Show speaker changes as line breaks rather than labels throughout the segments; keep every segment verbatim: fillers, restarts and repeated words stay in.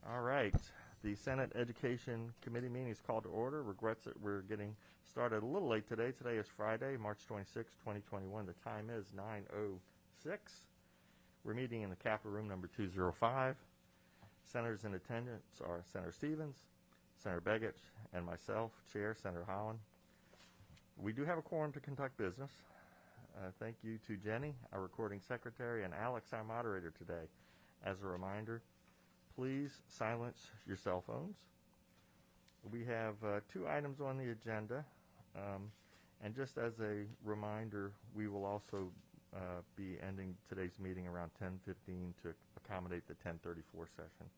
All right. The Senate Education Committee meeting is called to order. Regrets that we're getting started a little late today. Today is Friday, March twenty-sixth, twenty twenty-one. The time is nine oh six. We're meeting in the Capitol Room number two oh five. Senators in attendance are Senator Stevens, Senator Begich, and myself, Chair Senator Holland. We do have a quorum to conduct business. Uh, thank you to Jenny, our recording secretary, and Alex, our moderator today. As a reminder, please silence your cell phones. We have uh, two items on the agenda, um, and just as a reminder, we will also uh, be ending today's meeting around ten fifteen to accommodate the ten thirty-four session.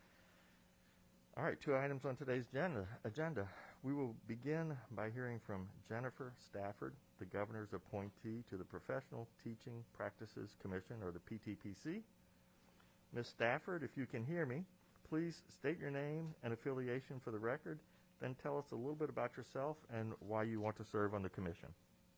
All right, two items on today's agenda. agenda. We will begin by hearing from Jennifer Stafford, the governor's appointee to the Professional Teaching Practices Commission, or the P T P C. Miz Stafford, if you can hear me, please state your name and affiliation for the record, then tell us a little bit about yourself and why you want to serve on the commission.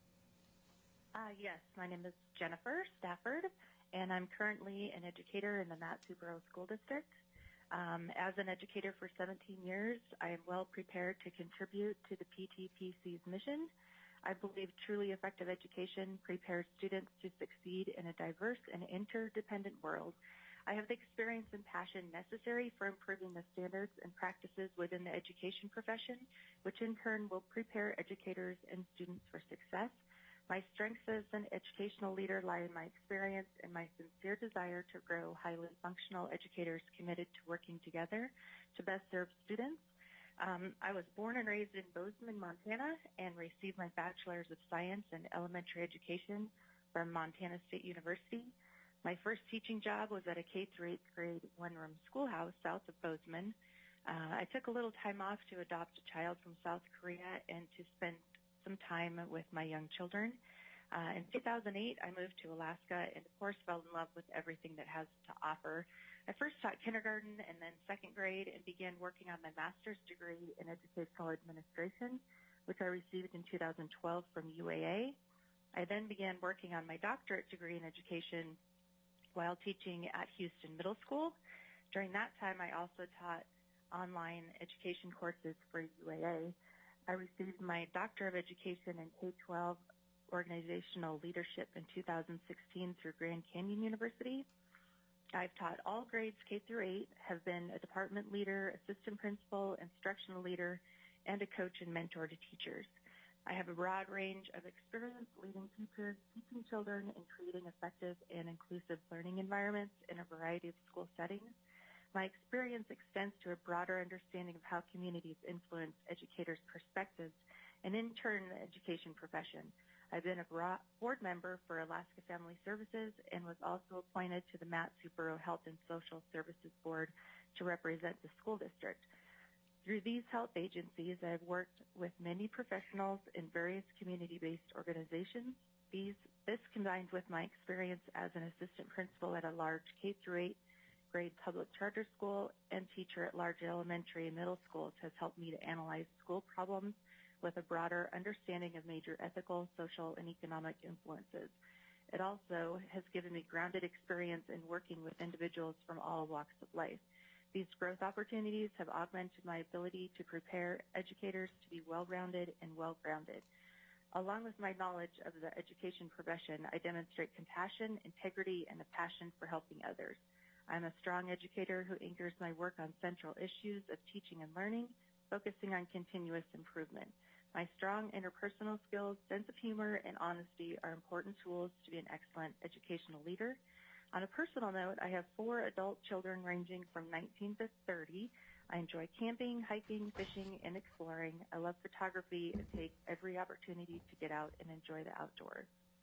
Uh, yes, my name is Jennifer Stafford, and I'm currently an educator in the Mat-Su-Borough School District. Um, as an educator for seventeen years, I am well prepared to contribute to the P T P C's mission. I believe truly effective education prepares students to succeed in a diverse and interdependent world. I have the experience and passion necessary for improving the standards and practices within the education profession, which in turn will prepare educators and students for success. My strengths as an educational leader lie in my experience and my sincere desire to grow highly functional educators committed to working together to best serve students. Um, I was born and raised in Bozeman, Montana, and received my Bachelor's of Science in Elementary Education from Montana State University. My first teaching job was at a K through eighth grade one-room schoolhouse south of Bozeman. Uh, I took a little time off to adopt a child from South Korea and to spend some time with my young children. Uh, in two thousand eight, I moved to Alaska and, of course, fell in love with everything that has to offer. I first taught kindergarten and then second grade and began working on my master's degree in educational administration, which I received in two thousand twelve from U A A. I then began working on my doctorate degree in education while teaching at Houston Middle School. During that time, I also taught online education courses for U A A. I received my Doctor of Education in K twelve Organizational Leadership in two thousand sixteen through Grand Canyon University. I've taught all grades K through eight, have been a department leader, assistant principal, instructional leader, and a coach and mentor to teachers. I have a broad range of experience leading teachers, teaching children, and creating effective and inclusive learning environments in a variety of school settings. My experience extends to a broader understanding of how communities influence educators' perspectives and, in turn, the education profession. I've been a board member for Alaska Family Services and was also appointed to the Mat-Su-Borough Health and Social Services Board to represent the school district. Through these health agencies, I have worked with many professionals in various community-based organizations. These, this combined with my experience as an assistant principal at a large K through eight grade public charter school and teacher at large elementary and middle schools has helped me to analyze school problems with a broader understanding of major ethical, social, and economic influences. It also has given me grounded experience in working with individuals from all walks of life. These growth opportunities have augmented my ability to prepare educators to be well-rounded and well-grounded. Along with my knowledge of the education profession, I demonstrate compassion, integrity, and a passion for helping others. I'm a strong educator who anchors my work on central issues of teaching and learning, focusing on continuous improvement. My strong interpersonal skills, sense of humor, and honesty are important tools to be an excellent educational leader. On a personal note, I have four adult children ranging from nineteen to thirty. I enjoy camping, hiking, fishing, and exploring. I love photography and take every opportunity to get out and enjoy the outdoors.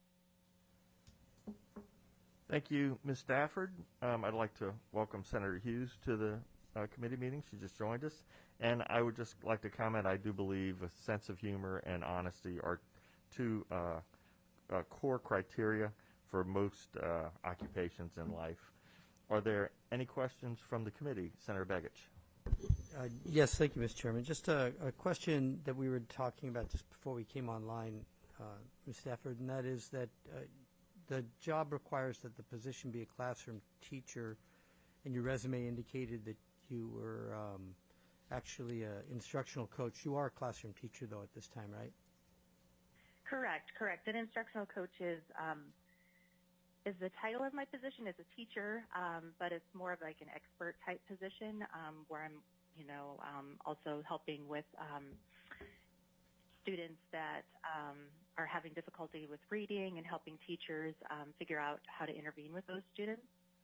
Thank you, Miz Stafford. Um, I'd like to welcome Senator Hughes to the uh, committee meeting. She just joined us. And I would just like to comment, I do believe a sense of humor and honesty are two uh, uh, core criteria for most uh, occupations in life. Are there any questions from the committee? Senator Begich.
Uh, yes, thank you, Mister Chairman. Just a, a question that we were talking about just before we came online, uh, Miz Stafford, and that is that uh, the job requires that the position be a classroom teacher, and your resume indicated that you were um, actually an instructional coach. You are a classroom teacher, though, at this time, right?
Correct, correct. An instructional coach is um, is the title of my position as a teacher, um, but it's more of like an expert type position um, where I'm, you know, um, also helping with um, students that um, are having difficulty with reading and helping teachers um, figure out how to intervene with those students.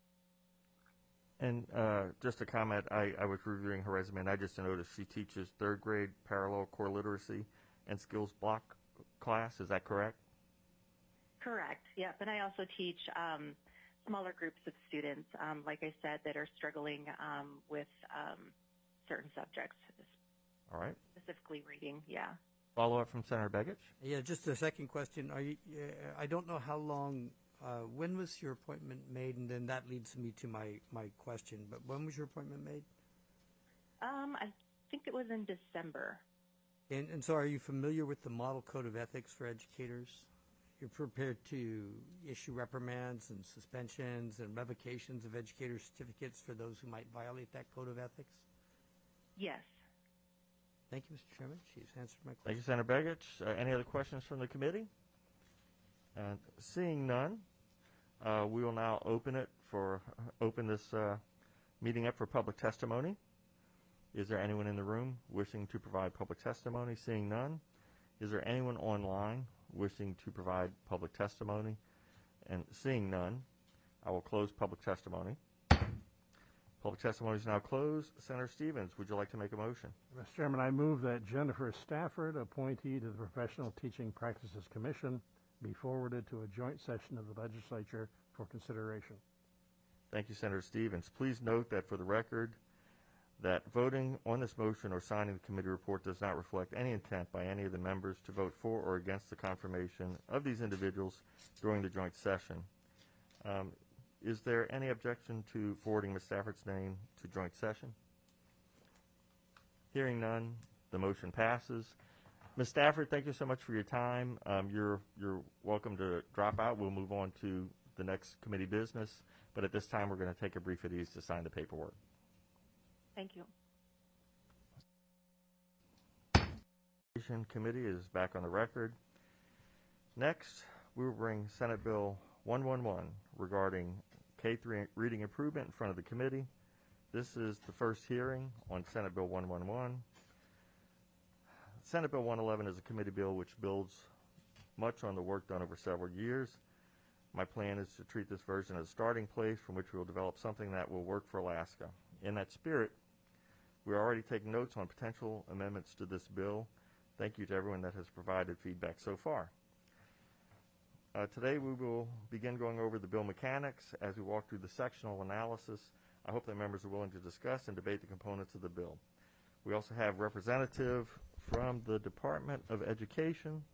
And uh, just a comment, I, I was reviewing her resume, and I just noticed she teaches third grade parallel core literacy and skills block class. Is that correct?
Correct, yep. And I also teach um, smaller groups of students, um, like I said, that are struggling um, with um, certain subjects,
All right.
specifically reading, yeah.
Follow up from Senator Begich.
Yeah, just a second question. Are you? Uh, I don't know how long. Uh, when was your appointment made? And then that leads me to my my question. But when was your appointment made?
Um, I think it was in December.
And, and so, are you familiar with the Model Code of Ethics for Educators? You're prepared to issue reprimands and suspensions and revocations of educator certificates for those who might violate that code of ethics?
Yes.
Thank you, Mister Chairman. She's answered my question.
Thank you, Senator Begich. Uh, any other questions from the committee? And seeing none, uh, we will now open it for open this uh, meeting up for public testimony. Is there anyone in the room wishing to provide public testimony? Seeing none, is there anyone online wishing to provide public testimony? And seeing none, I will close public testimony. Public testimony is now closed. Senator Stevens, would you like to make a motion?
Mister Chairman, I move that Jennifer Stafford, appointee to the Professional Teaching Practices Commission, be forwarded to a joint session of the legislature for consideration.
Thank you, Senator Stevens. Please note that for the record, that voting on this motion or signing the committee report does not reflect any intent by any of the members to vote for or against the confirmation of these individuals during the joint session. Um, is there any objection to forwarding Miz Stafford's name to joint session? Hearing none, the motion passes. Miz Stafford, thank you so much for your time. Um, you're, you're welcome to drop out. We'll move on to the next committee business, but at this time we're going to take a brief at ease to sign the paperwork.
Thank you.
Education Committee is back on the record. Next, we will bring Senate Bill one one one regarding K three reading improvement in front of the committee. This is the first hearing on Senate Bill one one one. Senate Bill one eleven is a committee bill which builds much on the work done over several years. My plan is to treat this version as a starting place from which we will develop something that will work for Alaska. In that spirit, we are already taking notes on potential amendments to this bill. Thank you to everyone that has provided feedback so far. Uh, today we will begin going over the bill mechanics as we walk through the sectional analysis. I hope that members are willing to discuss and debate the components of the bill. We also have representative from the Department of Education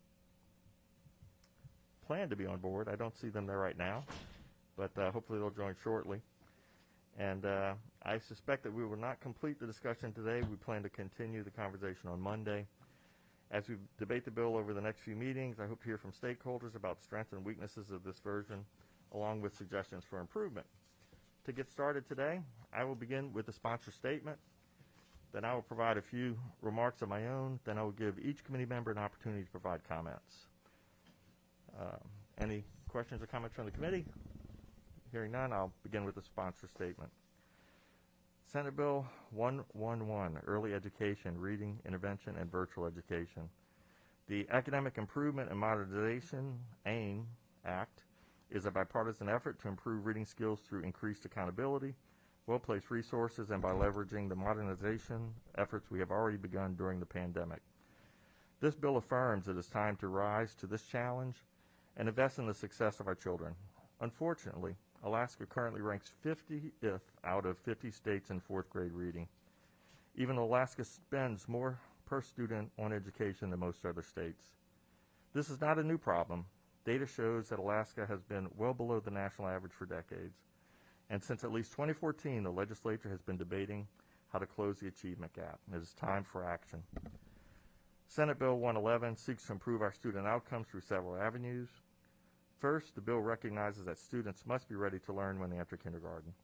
plan to be on board. I don't see them there right now, but uh, hopefully they'll join shortly. And uh, I suspect that we will not complete the discussion today. We plan to continue the conversation on Monday. As we debate the bill over the next few meetings, I hope to hear from stakeholders about strengths and weaknesses of this version, along with suggestions for improvement. To get started today, I will begin with the sponsor statement. Then I will provide a few remarks of my own. Then I will give each committee member an opportunity to provide comments. Uh, any questions or comments from the committee? Hearing none, I'll begin with the sponsor statement. Senate Bill one one one, Early Education, Reading, Intervention, and Virtual Education. The Academic Improvement and Modernization, AIM Act, is a bipartisan effort to improve reading skills through increased accountability, well-placed resources, and by leveraging the modernization efforts we have already begun during the pandemic. This bill affirms it is time to rise to this challenge and invest in the success of our children. Unfortunately, Alaska currently ranks fiftieth out of fifty states in fourth grade reading. Even Alaska spends more per student on education than most other states. This is not a new problem. Data shows that Alaska has been well below the national average for decades. And since at least twenty fourteen, the legislature has been debating how to close the achievement gap. It is time for action. Senate Bill one eleven seeks to improve our student outcomes through several avenues. First, the bill recognizes that students must be ready to learn when they enter kindergarten.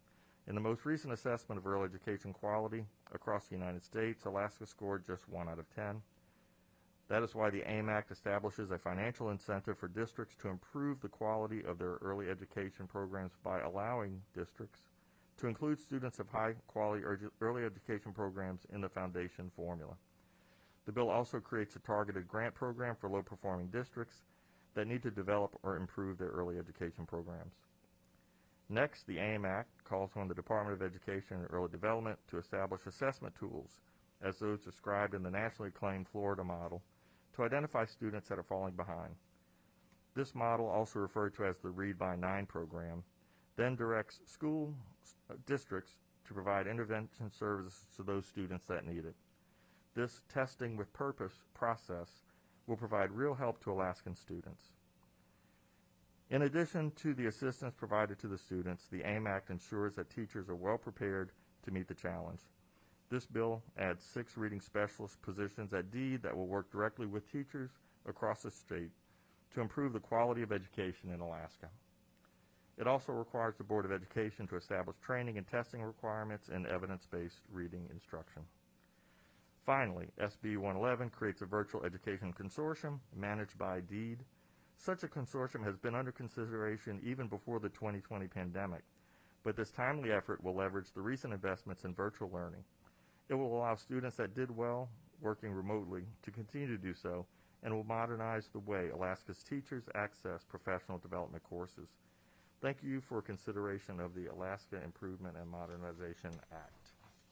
In the most recent assessment of early education quality across the United States, Alaska scored just one out of ten. That is why the AIM Act establishes a financial incentive for districts to improve the quality of their early education programs by allowing districts to include students of high-quality early education programs in the foundation formula. The bill also creates a targeted grant program for low-performing districts that need to develop or improve their early education programs. Next, the AIM Act calls on the Department of Education and Early Development to establish assessment tools, as those described in the nationally acclaimed Florida model, to identify students that are falling behind. This model, also referred to as the Read by Nine program, then directs school uh, districts to provide intervention services to those students that need it. This testing with purpose process will provide real help to Alaskan students. In addition to the assistance provided to the students, the AIM Act ensures that teachers are well prepared to meet the challenge. This bill adds six reading specialist positions at D that will work directly with teachers across the state to improve the quality of education in Alaska. It also requires the Board of Education to establish training and testing requirements in evidence-based reading instruction. Finally, S B one eleven creates a virtual education consortium managed by DEED. Such a consortium has been under consideration even before the twenty twenty pandemic, but this timely effort will leverage the recent investments in virtual learning. It will allow students that did well working remotely to continue to do so, and will modernize the way Alaska's teachers access professional development courses. Thank you for consideration of the Alaska Improvement and Modernization Act.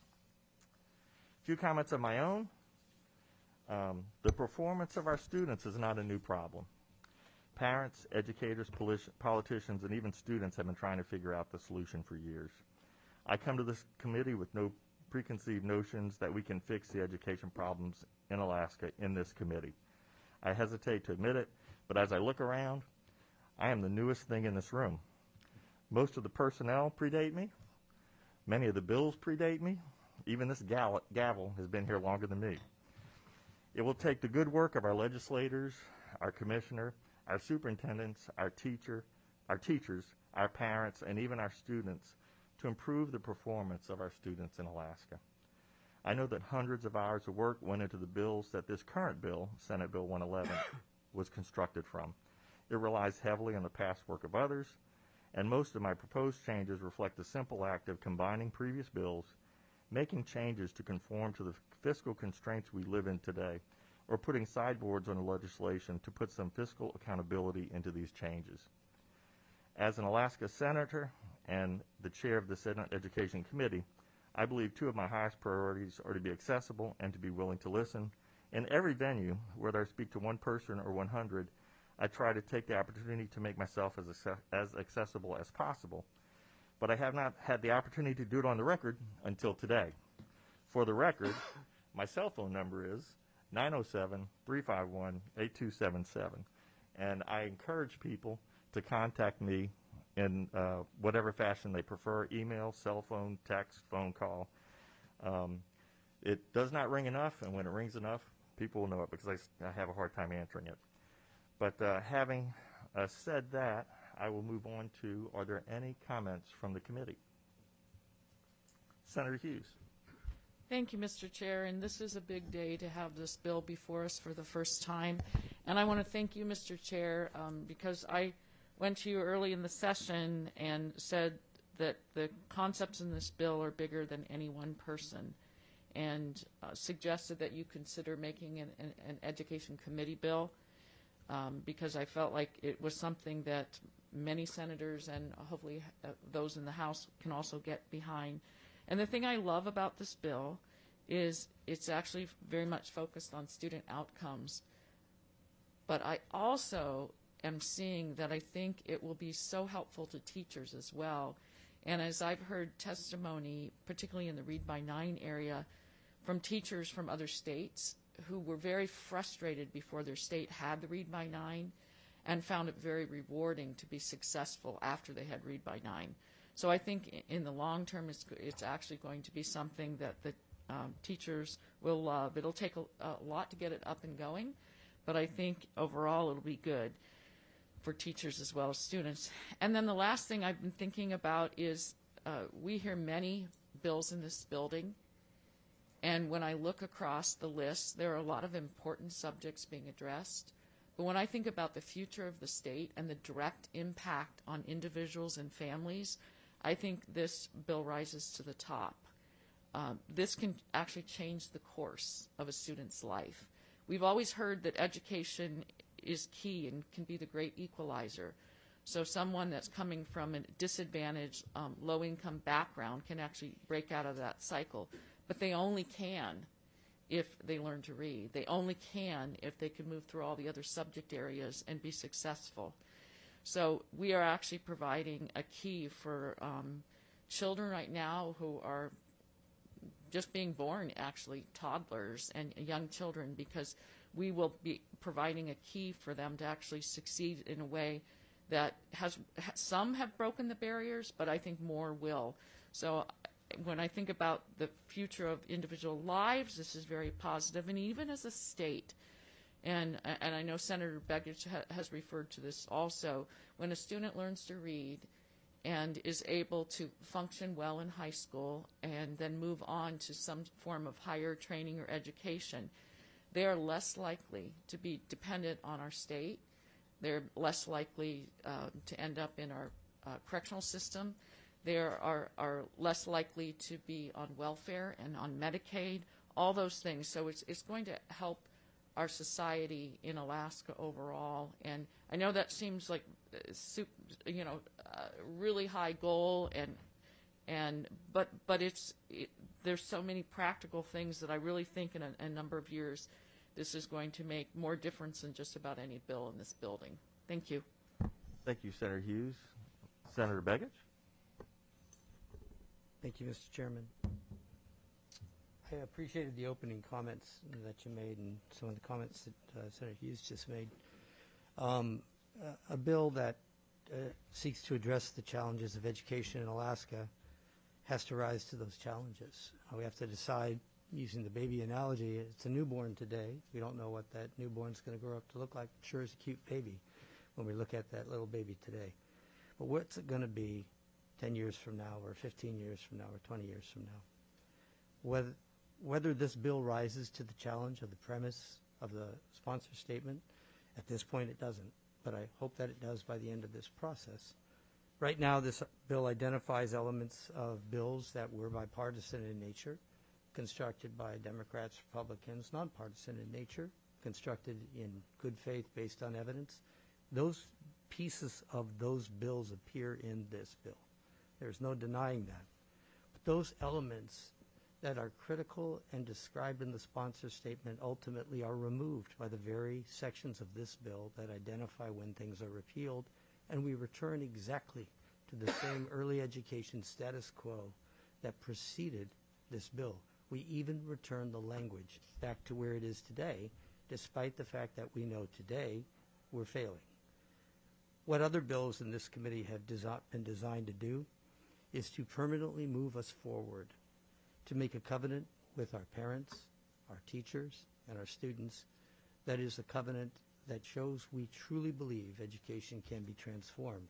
A few comments of my own. Um, the performance of our students is not a new problem. Parents, educators, politicians, and even students have been trying to figure out the solution for years. I come to this committee with no preconceived notions that we can fix the education problems in Alaska in this committee. I hesitate to admit it, but as I look around, I am the newest thing in this room. Most of the personnel predate me. Many of the bills predate me. Even this gavel, gavel has been here longer than me. It will take the good work of our legislators, our commissioner, our superintendents, our teacher, our teachers, our parents, and even our students to improve the performance of our students in Alaska. I know that hundreds of hours of work went into the bills that this current bill, Senate Bill one eleven, was constructed from. It relies heavily on the past work of others, and most of my proposed changes reflect the simple act of combining previous bills, making changes to conform to the fiscal constraints we live in today, or putting sideboards on the legislation to put some fiscal accountability into these changes. As an Alaska senator and the chair of the Senate Education Committee, I believe two of my highest priorities are to be accessible and to be willing to listen. In every venue, whether I speak to one person or one hundred, I try to take the opportunity to make myself as, as accessible as possible. But I have not had the opportunity to do it on the record until today. For the record, my cell phone number is nine oh seven, three five one, eight two seven seven. And I encourage people to contact me in uh, whatever fashion they prefer, email, cell phone, text, phone call. Um, it does not ring enough, and when it rings enough, people will know it because I, I have a hard time answering it. But uh, having uh, said that, I will move on to, are there any comments from the committee? Senator Hughes.
Thank you, Mister Chair, and this is a big day to have this bill before us for the first time. And I want to thank you, Mister Chair, um, because I went to you early in the session and said that the concepts in this bill are bigger than any one person, and uh, suggested that you consider making an, an, an education committee bill, um, because I felt like it was something that many senators and hopefully uh, those in the House can also get behind. And the thing I love about this bill is it's actually very much focused on student outcomes. But I also am seeing that I think it will be so helpful to teachers as well. And as I've heard testimony, particularly in the Read by Nine area, from teachers from other states who were very frustrated before their state had the Read by Nine and found it very rewarding to be successful after they had Read by Nine. So I think in the long term, it's, it's actually going to be something that the um, teachers will love. It'll take a, a lot to get it up and going, but I think overall it'll be good for teachers as well as students. And then the last thing I've been thinking about is uh, we hear many bills in this building, and when I look across the list, there are a lot of important subjects being addressed. But when I think about the future of the state and the direct impact on individuals and families, I think this bill rises to the top. Um, this can actually change the course of a student's life. We've always heard that education is key and can be the great equalizer. So someone that's coming from a disadvantaged, um, low-income background can actually break out of that cycle. But they only can if they learn to read. They only can if they can move through all the other subject areas and be successful. So we are actually providing a key for um, children right now who are just being born, actually, toddlers and young children, because we will be providing a key for them to actually succeed in a way that has, some have broken the barriers, but I think more will. So when I think about the future of individual lives, this is very positive, and even as a state, and, and I know Senator Begich ha has referred to this also, when a student learns to read and is able to function well in high school and then move on to some form of higher training or education, they are less likely to be dependent on our state. They're less likely uh, to end up in our uh, correctional system. They are, are less likely to be on welfare and on Medicaid, all those things. So it's, it's going to help our society in Alaska overall. And I know that seems like, you know, a really high goal, and and but but it's it, there's so many practical things that I really think in a, a number of years this is going to make more difference than just about any bill in this building. Thank you.
Thank you, Senator Hughes. Senator Begich?
Thank you, Mister Chairman. I appreciated the opening comments that you made and some of the comments that uh, Senator Hughes just made. Um, a, a bill that uh, seeks to address the challenges of education in Alaska has to rise to those challenges. Uh, we have to decide, using the baby analogy, it's a newborn today. We don't know what that newborn's going to grow up to look like. Sure is a cute baby when we look at that little baby today. But what's it going to be ten years from now, or fifteen years from now, or twenty years from now? Whether, whether this bill rises to the challenge of the premise of the sponsor statement, at this point it doesn't, but I hope that it does by the end of this process. Right now, this bill identifies elements of bills that were bipartisan in nature, constructed by Democrats, Republicans, nonpartisan in nature, constructed in good faith based on evidence. Those pieces of those bills appear in this bill. There's no denying that. But those elements that are critical and described in the sponsor statement ultimately are removed by the very sections of this bill that identify when things are repealed, and we return exactly to the same early education status quo that preceded this bill. We even return the language back to where it is today, despite the fact that we know today we're failing. What other bills in this committee have desi- been designed to do is to permanently move us forward, to make a covenant with our parents, our teachers, and our students that is a covenant that shows we truly believe education can be transformed.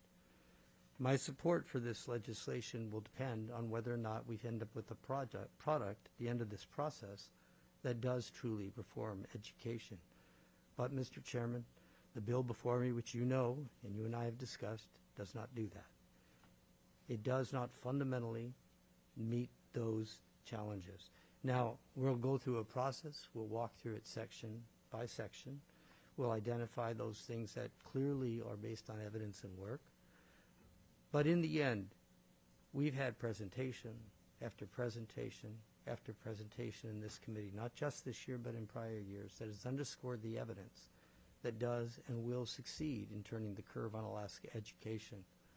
My support for this legislation will depend on whether or not we end up with a project, product at the end of this process that does truly reform education. But, Mister Chairman, the bill before me, which you know and you and I have discussed, does not do that. It does not fundamentally meet those challenges. Now, we'll go through a process. We'll walk through it section by section. We'll identify those things that clearly are based on evidence and work. But in the end, we've had presentation after presentation after presentation in this committee, not just this year but in prior years, that has underscored the evidence that does and will succeed in turning the curve on Alaska education.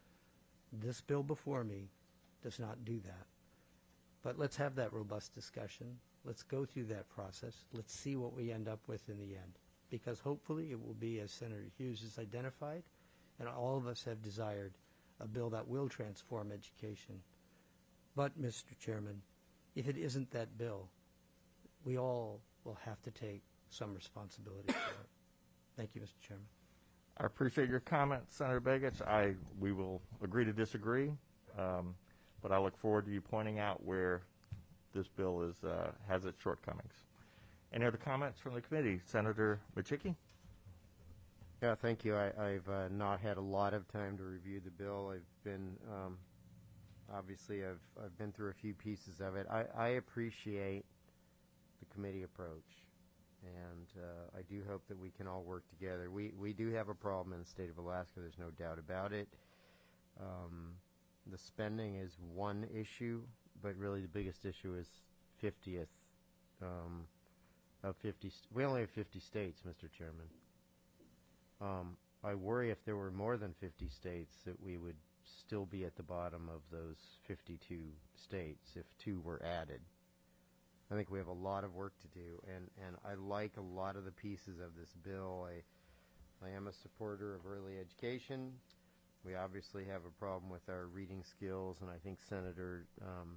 This bill before me does not do that. But let's have that robust discussion. Let's go through that process. Let's see what we end up with in the end. Because hopefully it will be, as Senator Hughes has identified, and all of us have desired, a bill that will transform education. But, Mister Chairman, if it isn't that bill, we all will have to take some responsibility for it. Thank you, Mister Chairman.
I appreciate your comments, Senator Begich. I, we will agree to disagree. Um, but I look forward to you pointing out where this bill is uh, has its shortcomings. Any other comments from the committee? Senator Machicki?
Yeah, thank you. I, I've uh, not had a lot of time to review the bill. I've been, um, obviously, I've, I've been through a few pieces of it. I, I appreciate the committee approach, and uh, I do hope that we can all work together. We, we do have a problem in the state of Alaska. There's no doubt about it. Um, the spending is one issue, but really the biggest issue is fiftieth um, of fifty. St- we only have fifty states, Mister Chairman. Um, I worry if there were more than fifty states that we would still be at the bottom of those fifty-two states if two were added. I think we have a lot of work to do, and, and I like a lot of the pieces of this bill. I, I am a supporter of early education. We obviously have a problem with our reading skills, and I think Senator um,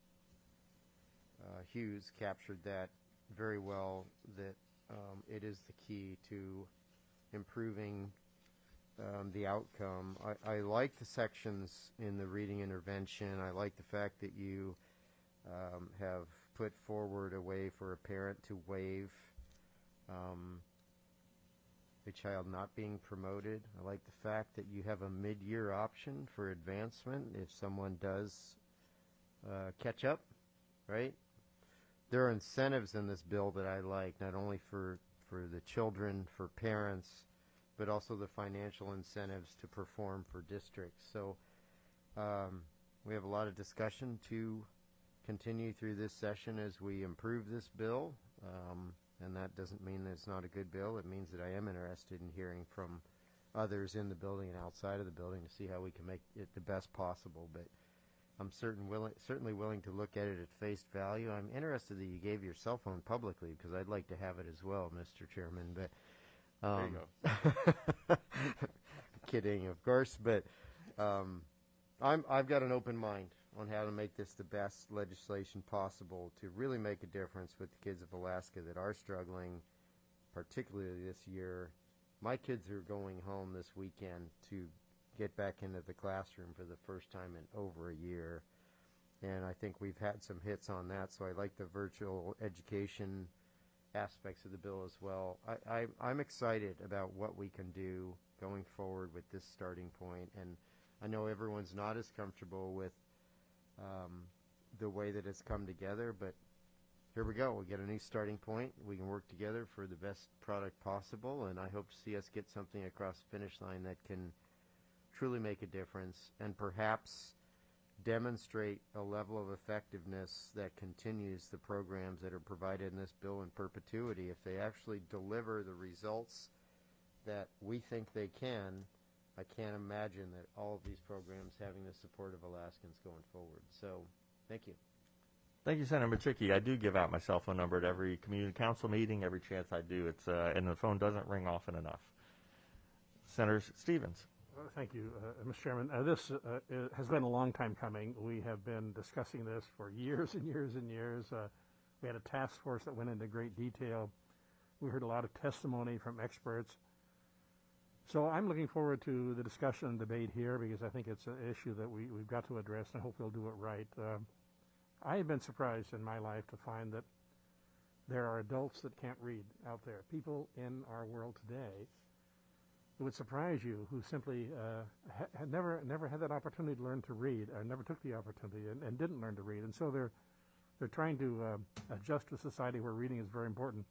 uh, Hughes captured that very well, that um, it is the key to improving um, the outcome. I, I like the sections in the reading intervention. I like the fact that you um, have put forward a way for a parent to waive um, a child not being promoted. I like the fact that you have a mid-year option for advancement if someone does uh, catch up, right? There are incentives in this bill that I like, not only for for the children, for parents, but also the financial incentives to perform for districts. So um, we have a lot of discussion to continue through this session as we improve this bill, um, and that doesn't mean that it's not a good bill. It means that I am interested in hearing from others in the building and outside of the building to see how we can make it the best possible. But I'm certain willing, certainly willing to look at it at face value. I'm interested that you gave your cell phone publicly because I'd like to have it as well, Mister Chairman. But um,
There you go.
kidding, of course. But um, I'm, I've got an open mind on how to make this the best legislation possible to really make a difference with the kids of Alaska that are struggling, particularly this year. My kids are going home this weekend to get back into the classroom for the first time in over a year, and I think we've had some hits on that, so I like the virtual education aspects of the bill as well. I, I, I'm excited about what we can do going forward with this starting point, and I know everyone's not as comfortable with um, the way that it's come together, but here we go. We get a new starting point. We can work together for the best product possible, and I hope to see us get something across the finish line that can truly make a difference and perhaps demonstrate a level of effectiveness that continues the programs that are provided in this bill in perpetuity. If they actually deliver the results that we think they can, I can't imagine that all of these programs having the support of Alaskans going forward. So, thank you.
Thank you, Senator Machicki. I do give out my cell phone number at every community council meeting, every chance I do. It's uh, and the phone doesn't ring often enough. Senator Stevens.
Uh, Thank you, uh, Mister Chairman. Uh, this uh, uh, has been a long time coming. We have been discussing this for years and years and years. Uh, we had a task force that went into great detail. We heard a lot of testimony from experts. So I'm looking forward to the discussion and debate here because I think it's an issue that we, we've got to address, and I hope we'll do it right. Uh, I have been surprised in my life to find that there are adults that can't read out there, people in our world today. It would surprise you who simply uh, ha- had never never had that opportunity to learn to read, or never took the opportunity and, and didn't learn to read, and so they're they're trying to uh, adjust to a society where reading is very important.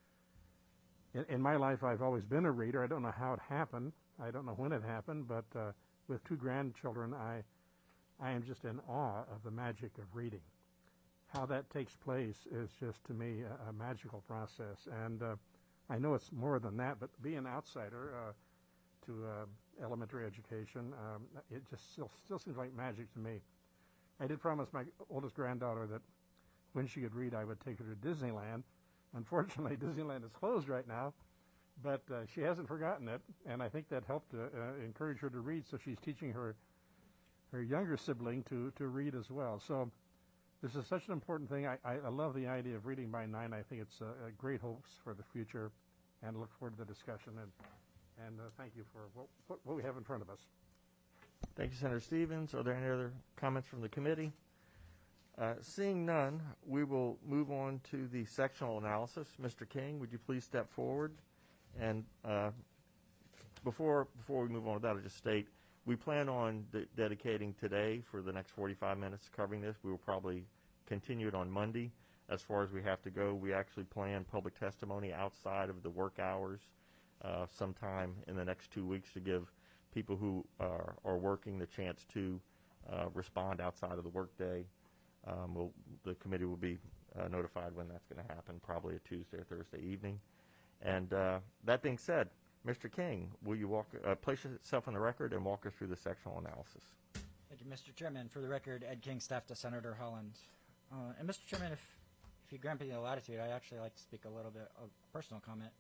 In, in my life, I've always been a reader. I don't know how it happened. I don't know when it happened, but uh, with two grandchildren, I I am just in awe of the magic of reading. How that takes place is just to me a, a magical process, and uh, I know it's more than that. But being an outsider. Uh, to uh, elementary education, um, it just still, still seems like magic to me. I did promise my oldest granddaughter that when she could read, I would take her to Disneyland. Unfortunately, Disneyland is closed right now, but uh, she hasn't forgotten it, and I think that helped uh, uh, encourage her to read, so she's teaching her her younger sibling to, to read as well. So this is such an important thing. I, I, I love the idea of reading by nine. I think it's a, a great hopes for the future, and look forward to the discussion. And And uh, thank you for what, what, what we have in front of us.
Thank you, Senator Stevens. Are there any other comments from the committee? Uh, seeing none, we will move on to the sectional analysis. Mister King, would you please step forward? And uh, before before we move on with that, I'll just state we plan on de- dedicating today for the next forty-five minutes covering this. We will probably continue it on Monday. As far as we have to go, we actually plan public testimony outside of the work hours uh, sometime in the next two weeks to give people who are, are working the chance to uh, respond outside of the workday. Um, we'll, the committee will be uh, notified when that's going to happen, probably a Tuesday or Thursday evening. And uh, that being said, Mister King, will you walk, uh, place yourself on the record and walk us through the sectional analysis?
Thank you, Mister Chairman. For the record, Ed King, staff to Senator Holland. Uh, and Mister Chairman, if, if you grant me the latitude, I'd actually like to speak a little bit of personal comment.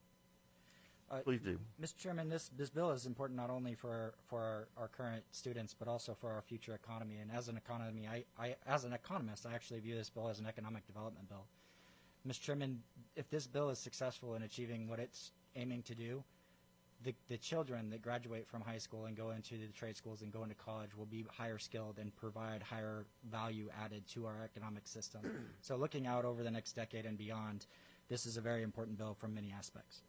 Uh,
Please do.
Mister Chairman, this, this bill is important not only for, for our, our current students, but also for our future economy. And as an economy, I, I, as an economist, I actually view this bill as an economic development bill. Mister Chairman, if this bill is successful in achieving what it's aiming to do, the, the children that graduate from high school and go into the trade schools and go into college will be higher skilled and provide higher value added to our economic system. So looking out over the next decade and beyond, this is a very important bill from many aspects.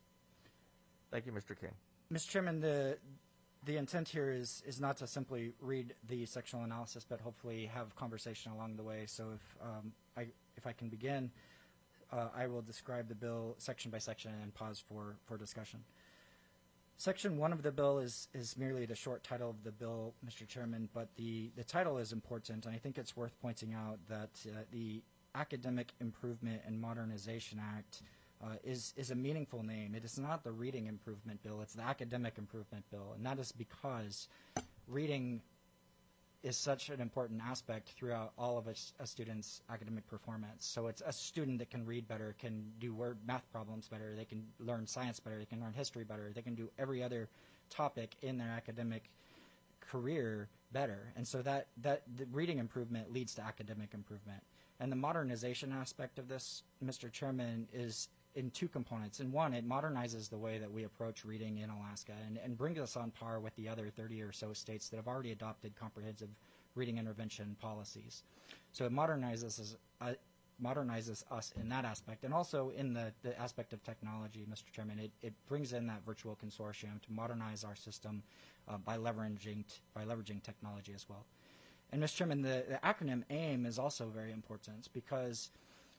Thank you, Mister King.
Mister Chairman, the the intent here is is not to simply read the sectional analysis, but hopefully have conversation along the way. So if um, I if I can begin, uh, I will describe the bill section by section and pause for for discussion. Section one of the bill is is merely the short title of the bill, Mister Chairman, but the the title is important, and I think it's worth pointing out that uh, the Academic Improvement and Modernization Act Uh, is, is a meaningful name. It is not the Reading Improvement Bill, it's the Academic Improvement Bill, and that is because reading is such an important aspect throughout all of a, a student's academic performance. So it's a student that can read better, can do word math problems better, they can learn science better, they can learn history better, they can do every other topic in their academic career better. And so that, that the reading improvement leads to academic improvement. And the modernization aspect of this, Mister Chairman, is in two components. In one, it modernizes the way that we approach reading in Alaska and, and brings us on par with the other thirty or so states that have already adopted comprehensive reading intervention policies. So it modernizes us, uh, modernizes us in that aspect, and also in the, the aspect of technology, Mister Chairman. It, it brings in that virtual consortium to modernize our system uh, by leveraging t- by leveraging technology as well. And Mister Chairman, the, the acronym AIM is also very important because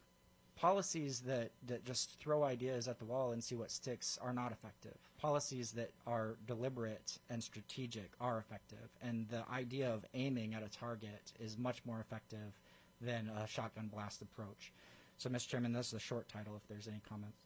policies that, that just throw ideas at the wall and see what sticks are not effective. Policies that are deliberate and strategic are effective. And the idea of aiming at a target is much more effective than a shotgun blast approach. So, Mister Chairman, this is a short title if there's any comments.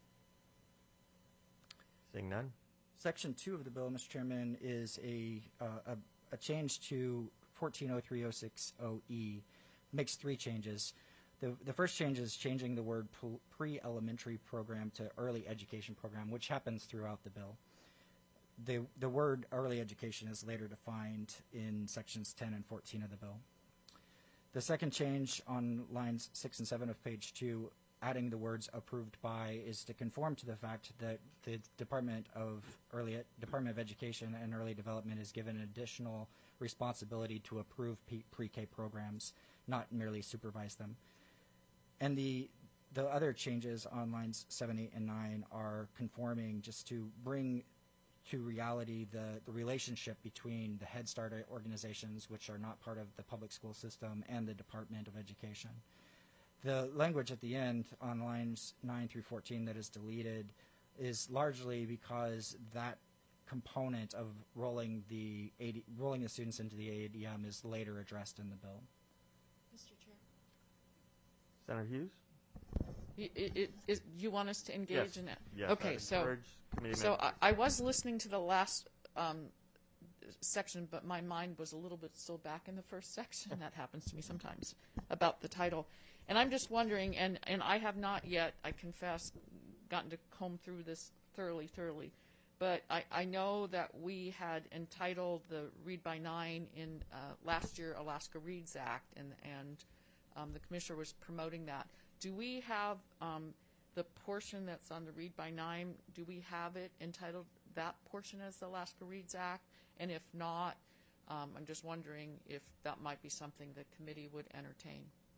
Seeing none.
Section two of the bill, Mister Chairman, is a, uh, a, a change to fourteen oh three oh six oh E. Makes three changes. The, the first change is changing the word pre-elementary program to early education program, which happens throughout the bill. The, the word early education is later defined in sections ten and fourteen of the bill. The second change on lines six and seven of page two, adding the words approved by, is to conform to the fact that the Department of Early Department of Education and Early Development is given additional responsibility to approve pre-K programs, not merely supervise them. And the the other changes on lines seven, eight, and nine are conforming just to bring to reality the, the relationship between the Head Start organizations, which are not part of the public school system, and the Department of Education. The language at the end on lines nine through fourteen that is deleted is largely because that component of rolling the A D, rolling the students into the A D M is later addressed in the bill.
Mister Chair.
Senator Hughes?
You, it, it, is, you want us to engage
Yes.
in that?
Yes,
Okay,
I
so
encourage committee
so
members.
I, I was listening to the last um, section, but my mind was a little bit still back in the first section. That happens to me sometimes about the title. And I'm just wondering, and, and I have not yet, I confess, gotten to comb through this thoroughly, thoroughly. But I, I know that we had entitled the Read by Nine in uh, last year Alaska Reads Act, and, and um, the commissioner was promoting that. Do we have um, the portion that's on the Read by Nine, do we have it entitled that portion as the Alaska Reads Act? And if not, Um, I'm just wondering if that might be something the committee would entertain.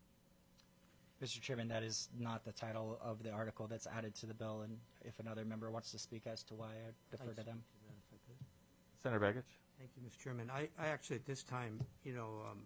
Mister Chairman, that is not the title of the article that's added to the bill, and if another member wants to speak as to why, I defer to them.
Senator Begich?
Thank you, Mister Chairman. I, I actually, at this time, you know, um,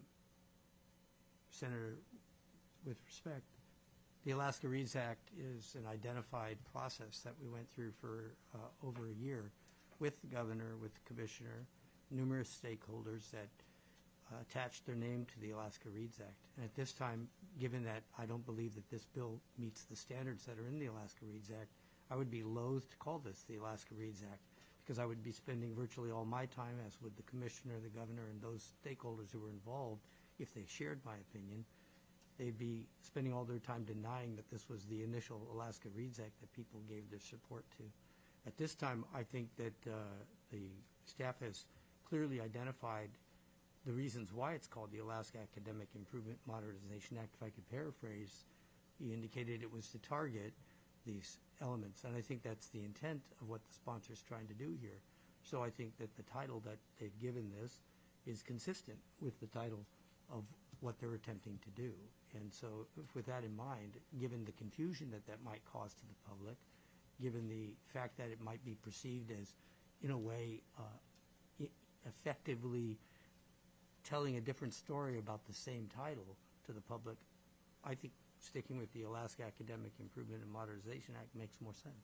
Senator, with respect, the Alaska Reads Act is an identified process that we went through for uh, over a year with the governor, with the commissioner, numerous stakeholders that uh, attached their name to the Alaska Reads Act. And at this time, given that I don't believe that this bill meets the standards that are in the Alaska Reads Act, I would be loath to call this the Alaska Reads Act, because I would be spending virtually all my time, as would the commissioner, the governor, and those stakeholders who were involved, if they shared my opinion, they'd be spending all their time denying that this was the initial Alaska Reads Act that people gave their support to. At this time, I think that uh, the staff has clearly identified the reasons why it's called the Alaska Academic Improvement Modernization Act. If I could paraphrase, he indicated it was to target these elements, and I think that's the intent of what the sponsor's trying to do here. So I think that the title that they've given this is consistent with the title of what they're attempting to do. And so if, with that in mind, given the confusion that that might cause to the public, given the fact that it might be perceived as, in a way, uh, I- effectively telling a different story about the same title to the public, I think sticking with the Alaska Academic Improvement and Modernization Act makes more sense.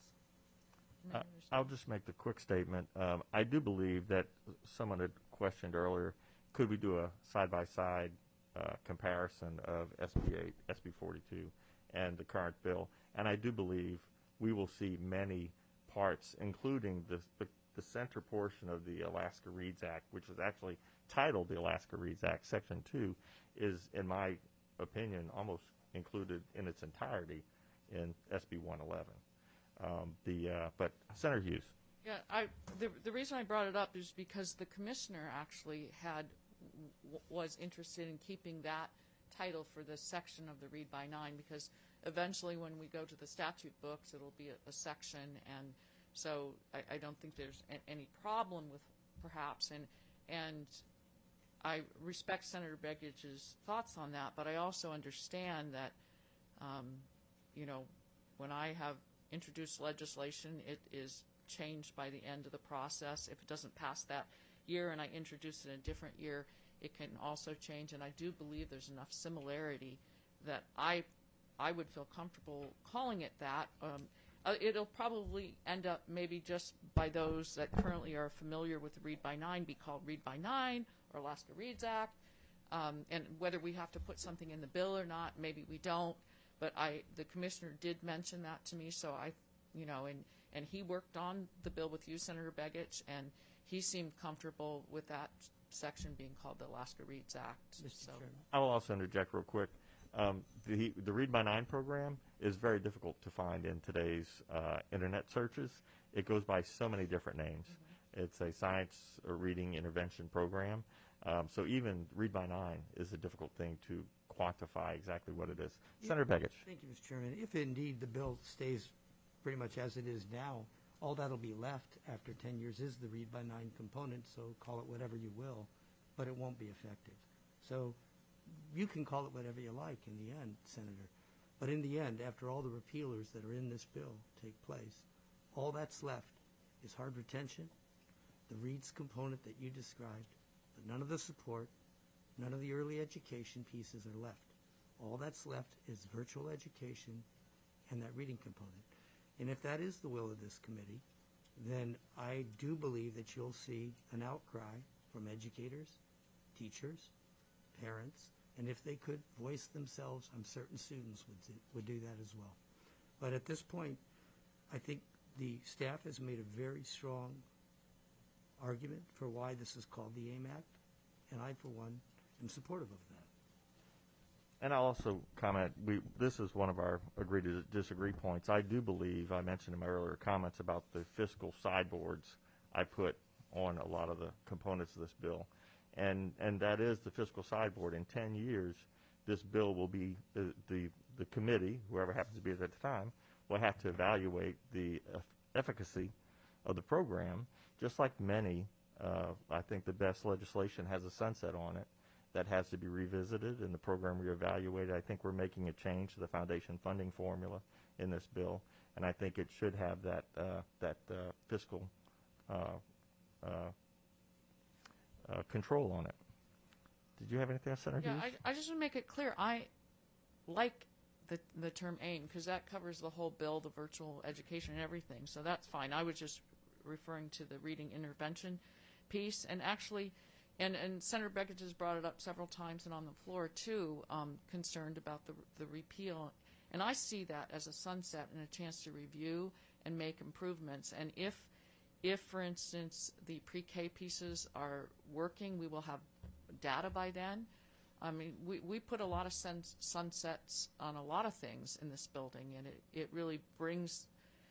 Uh, I'll just make the quick statement. Um, I do believe that someone had questioned earlier, could we do a side-by-side uh, comparison of S B eight, S B forty-two, and the current bill? And I do believe we will see many parts, including the, the, the center portion of the Alaska Reads Act, which is actually titled the Alaska Reads Act. Section two is, in my opinion, almost included in its entirety in S B one eleven. Um, the uh, but Senator Hughes.
Yeah, I, the, the reason I brought it up is because the commissioner actually had w- was interested in keeping that title for this section of the Read by Nine, because eventually when we go to the statute books, it'll be a, a section, and so I, I don't think there's a, any problem with perhaps, and and I respect Senator Begich's thoughts on that, but I also understand that, um, you know, when I have introduced legislation, it is changed by the end of the process. If it doesn't pass that year and I introduce it in a different year, it can also change, and I do believe there's enough similarity that I I would feel comfortable calling it that. Um, uh, it'll probably end up maybe just by those that currently are familiar with the Read by Nine be called Read by Nine or Alaska Reads Act, um, and whether we have to put something in the bill or not, maybe we don't. But I, the commissioner did mention that to me, so I, you know, and, and he worked on the bill with you, Senator Begich, and he seemed comfortable with that section being called the Alaska Reads Act.
Mister
So.
Chairman.
I will also interject real quick. Um, the, the Read by Nine program is very difficult to find in today's uh, internet searches. It goes by so many different names. Mm-hmm. It's a science or reading intervention program. Um, so even Read by Nine is a difficult thing to quantify exactly what it is.
Yeah.
Senator Begich.
Thank you, Mister Chairman. If indeed the bill stays pretty much as it is now, all that'll be left after ten years is the Read by Nine component, so call it whatever you will, but it won't be effective. So you can call it whatever you like in the end, Senator. But in the end, after all the repealers that are in this bill take place, all that's left is hard retention, the reads component that you described, but none of the support, none of the early education pieces are left. All that's left is virtual education and that reading component. And if that is the will of this committee, then I do believe that you'll see an outcry from educators, teachers, parents, and if they could voice themselves, I'm certain students would do, would do that as well. But at this point, I think the staff has made a very strong argument for why this is called the AIM Act, and I, for one, am supportive of that.
And I'll also comment, we, this is one of our agree to disagree points. I do believe, I mentioned in my earlier comments about the fiscal sideboards I put on a lot of the components of this bill. And and that is the fiscal sideboard. In ten years, this bill will be, uh, the, the committee, whoever happens to be at the time, will have to evaluate the uh, efficacy of the program, just like many uh, I think the best legislation has a sunset on it that has to be revisited and the program reevaluated. I think we're making a change to the foundation funding formula in this bill, and I think it should have that uh, that uh, fiscal uh, uh, uh, control on it. Did you have anything else, Senator
Yeah,
Hughes?
I, I just want to make it clear, I like the, the term AIM because that covers the whole bill, the virtual education and everything, so that's fine. I was just referring to the reading intervention piece, and actually, and, and Senator Begich has brought it up several times and on the floor too, um, concerned about the, the repeal, and I see that as a sunset and a chance to review and make improvements, and if, if for instance, the pre-K pieces are working, we will have data by then. I mean, we, we put a lot of suns, sunsets on a lot of things in this building, and it, it really brings,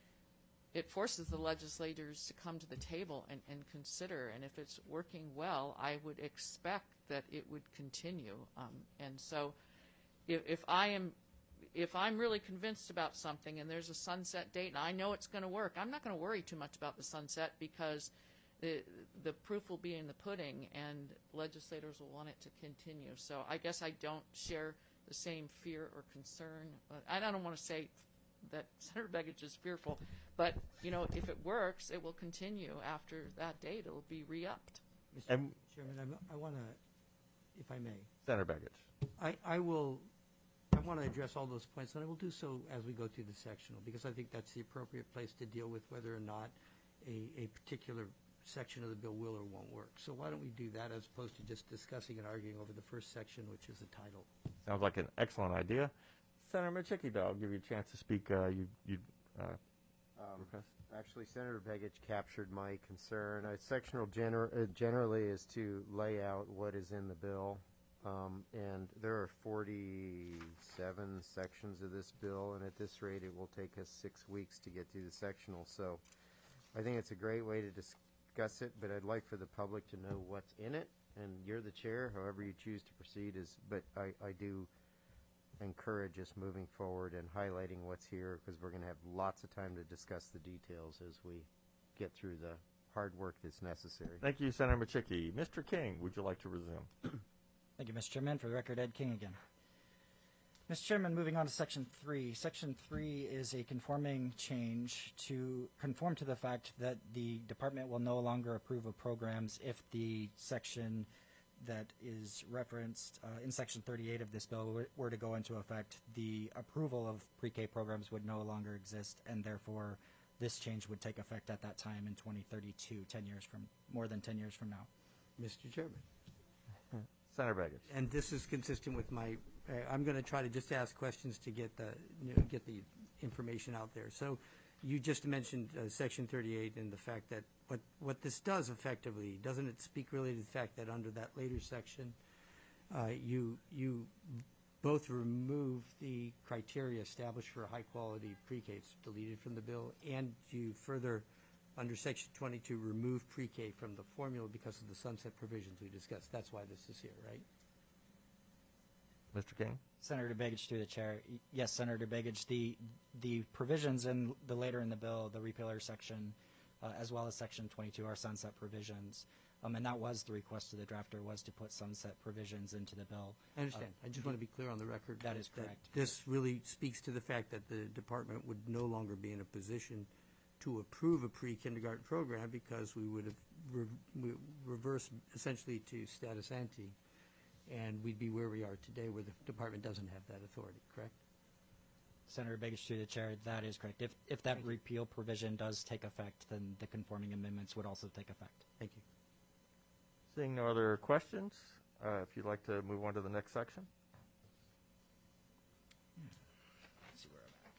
it forces the legislators to come to the table and, and consider, and if it's working well, I would expect that it would continue. Um, and so if, if I am, if I'm really convinced about something and there's a sunset date and I know it's going to work, I'm not going to worry too much about the sunset because The, the proof will be in the pudding, and legislators will want it to continue. So I guess I don't share the same fear or concern. Uh, I don't want to say that Senator Begich is fearful, but you know, if it works, it will continue after that date. It will be re-upped.
Mister
And-
Chairman, I'm- I want to, if I may,
Senator Begich.
I, I will, I want to address all those points, and I will do so as we go through the sectional, because I think that's the appropriate place to deal with whether or not a, a particular section of the bill will or won't work. So why don't we do that as opposed to just discussing and arguing over the first section, which is the title.
Sounds like an excellent idea. Senator Machicki, though, I'll give you a chance to speak. Uh, you, you, uh,
Um,
request?
Actually, Senator Begich captured my concern. Uh, sectional gener- uh, generally is to lay out what is in the bill, um, and there are forty-seven sections of this bill, and at this rate, it will take us six weeks to get through the sectional. So I think it's a great way to discuss it, but I'd like for the public to know what's in it, and you're the chair, however you choose to proceed is, but I, I do encourage us moving forward and highlighting what's here, because we're going to have lots of time to discuss the details as we get through the hard work that's necessary.
Thank you, Senator Machicki. Mister King, would you like to resume?
Thank you, Mister Chairman. For the record, Ed King again. Mister Chairman, moving on to Section three. Section three is a conforming change to conform to the fact that the department will no longer approve of programs if the section that is referenced uh, in Section thirty-eight of this bill were, were to go into effect. The approval of pre-K programs would no longer exist, and therefore this change would take effect at that time in twenty thirty-two, ten years from, more than ten years from now.
Mister Chairman.
Senator Begich.
And this is consistent with my, uh, I'm going to try to just ask questions to get the, you know, get the information out there. So you just mentioned uh, Section thirty-eight and the fact that what, what this does effectively, doesn't it speak really to the fact that under that later section, uh, you, you both remove the criteria established for high-quality pre-K, it's deleted from the bill, and you further, under Section twenty-two, remove pre-K from the formula because of the sunset provisions we discussed. That's why this is here, right?
Mister King?
Senator Begich, through the chair. Y- Yes, Senator Begich, the, the provisions in the later in the bill, the repealer section, uh, as well as Section twenty-two are sunset provisions. Um, and that was the request of the drafter, was to put sunset provisions into the bill.
I understand. I just want to be clear on the record.
That is correct.
This really speaks to the fact that the department would no longer be in a position to approve a pre-kindergarten program because we would have re- we reversed essentially to status ante, and we'd be where we are today where the department doesn't have that authority, correct?
Senator Begich, through the chair, that is correct. If, if that repeal provision does take effect, then the conforming amendments would also take effect.
Thank you.
Seeing no other questions, uh, if you'd like to move on to the next section.
Let's see where I'm at.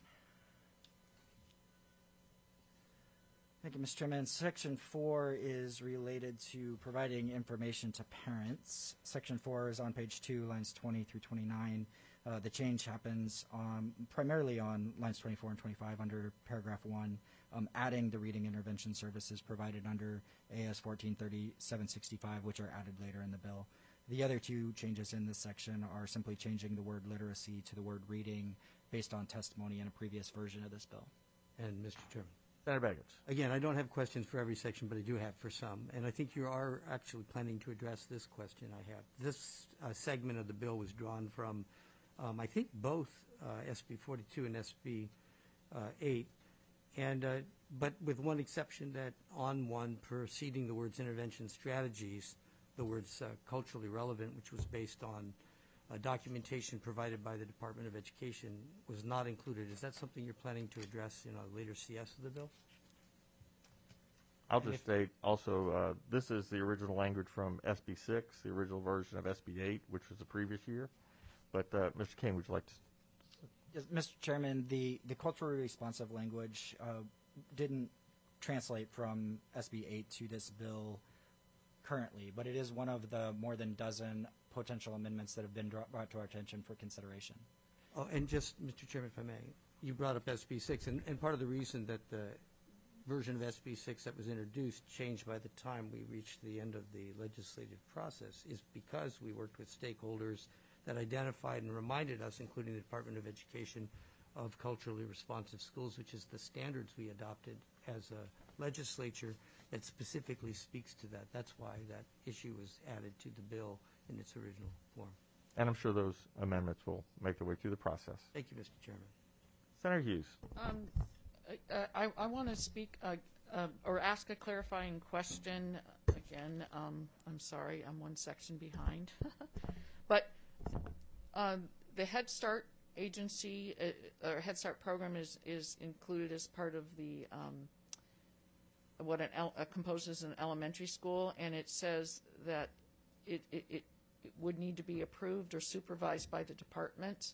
Thank you, Mister Chairman. Section four is related to providing information to parents. Section four is on page two, lines twenty through twenty-nine. Uh, the change happens um, primarily on lines twenty-four and twenty-five under paragraph one, um, adding the reading intervention services provided under A S fourteen thirty-seven sixty-five, which are added later in the bill. The other two changes in this section are simply changing the word literacy to the word reading based on testimony in a previous version of this bill.
And Mister Chairman.
Senator Begich.
Again, I don't have questions for every section, but I do have for some. And I think you are actually planning to address this question I have. This uh, segment of the bill was drawn from, um, I think, both uh, S B forty-two and S B uh, eight. And, uh, but with one exception, that on one preceding the words intervention strategies, the words uh, culturally relevant, which was based on uh, documentation provided by the Department of Education, was not included. Is that something you're planning to address in a later C S of the bill?
I'll just state also, uh, this is the original language from S B six, the original version of S B eight, which was the previous year. But uh, Mister King, would you like to?
Yes, Mister Chairman, the, the culturally responsive language uh, didn't translate from S B eight to this bill currently, but it is one of the more than dozen potential amendments that have been dra- brought to our attention for consideration.
Oh, and just, Mister Chairman, if I may, you brought up S B six, and, and part of the reason that the version of S B six that was introduced changed by the time we reached the end of the legislative process is because we worked with stakeholders that identified and reminded us, including the Department of Education, of culturally responsive schools, which is the standards we adopted as a legislature that specifically speaks to that. That's why that issue was added to the bill in its original form.
And I'm sure those amendments will make their way through the process.
Thank you, Mister Chairman.
Senator Hughes.
Um, I, I, I want to speak uh, uh, or ask a clarifying question. Again, um, I'm sorry, I'm one section behind. But um, the Head Start agency, uh, or Head Start program is, is included as part of the um, what an el- uh, composes an elementary school, and it says that it, it, it, it would need to be approved or supervised by the department.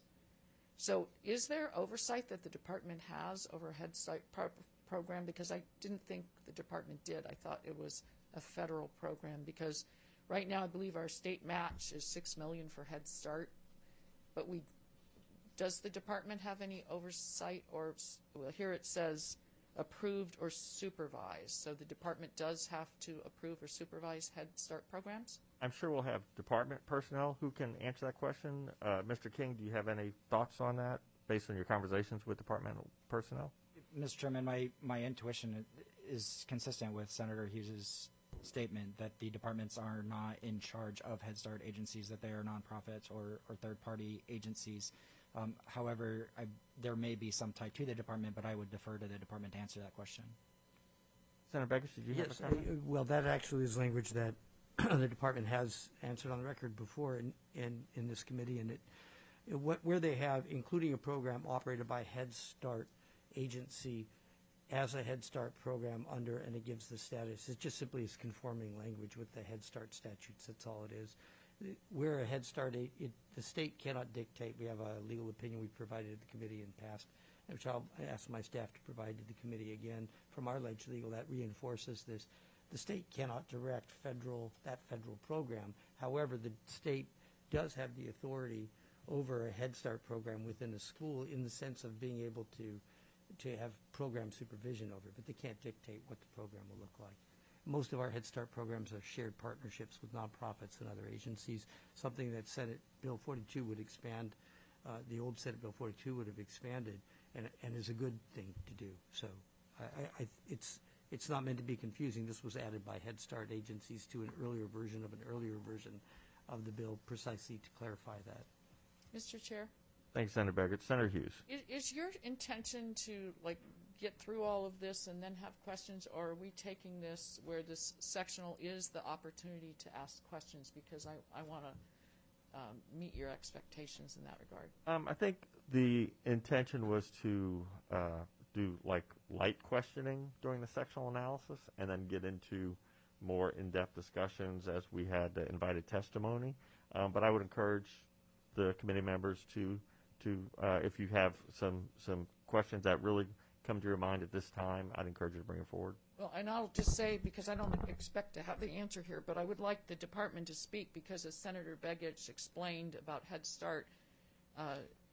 So is there oversight that the department has over a Head Start pro- program? Because I didn't think the department did. I thought it was a federal program, because right now I believe our state match is six million dollars for Head Start, but we does the department have any oversight? Or, well, here it says approved or supervised, so the department does have to approve or supervise Head Start programs?
I'm sure we'll have department personnel who can answer that question. Uh, Mister King, do you have any thoughts on that based on your conversations with departmental personnel?
Mister Chairman, my, my intuition is consistent with Senator Hughes's statement that the departments are not in charge of Head Start agencies, that they are nonprofits or, or third-party agencies. Um, however, I, there may be some tie to the department, but I would defer to the department to answer that question.
Senator Begich, did you
Yes,
have a comment?
uh, well, that actually is language that the department has answered on the record before in, in, in this committee, and it, it, what, where they have, including a program operated by Head Start agency as a Head Start program under, and it gives the status. It just simply is conforming language with the Head Start statutes. That's all it is. Where a Head Start, it, it, the state cannot dictate. We have a legal opinion we provided to the committee in past, which I'll ask my staff to provide to the committee again from our ledge legal that reinforces this. The state cannot direct federal that federal program. However, the state does have the authority over a Head Start program within a school in the sense of being able to to have program supervision over it, but they can't dictate what the program will look like. Most of our Head Start programs are shared partnerships with nonprofits and other agencies, something that Senate Bill forty-two would expand, uh, the old Senate Bill forty-two would have expanded, and, and is a good thing to do. So I, I, it's, it's not meant to be confusing. This was added by Head Start agencies to an earlier version of an earlier version of the bill precisely to clarify that.
Mister Chair?
Thanks, Senator Begich. Senator Hughes.
Is, is your intention to, like, get through all of this and then have questions, or are we taking this where this sectional is the opportunity to ask questions? Because I, I want to um, meet your expectations in that regard.
Um, I think the intention was to uh, do like light questioning during the sectional analysis and then get into more in-depth discussions as we had uh, invited testimony. Um, but I would encourage the committee members to, to uh, if you have some, some questions that really come to your mind at this time, I'd encourage you to bring it forward.
Well, and I'll just say, because I don't expect to have the answer here, but I would like the department to speak, because as Senator Begich explained about Head Start, uh,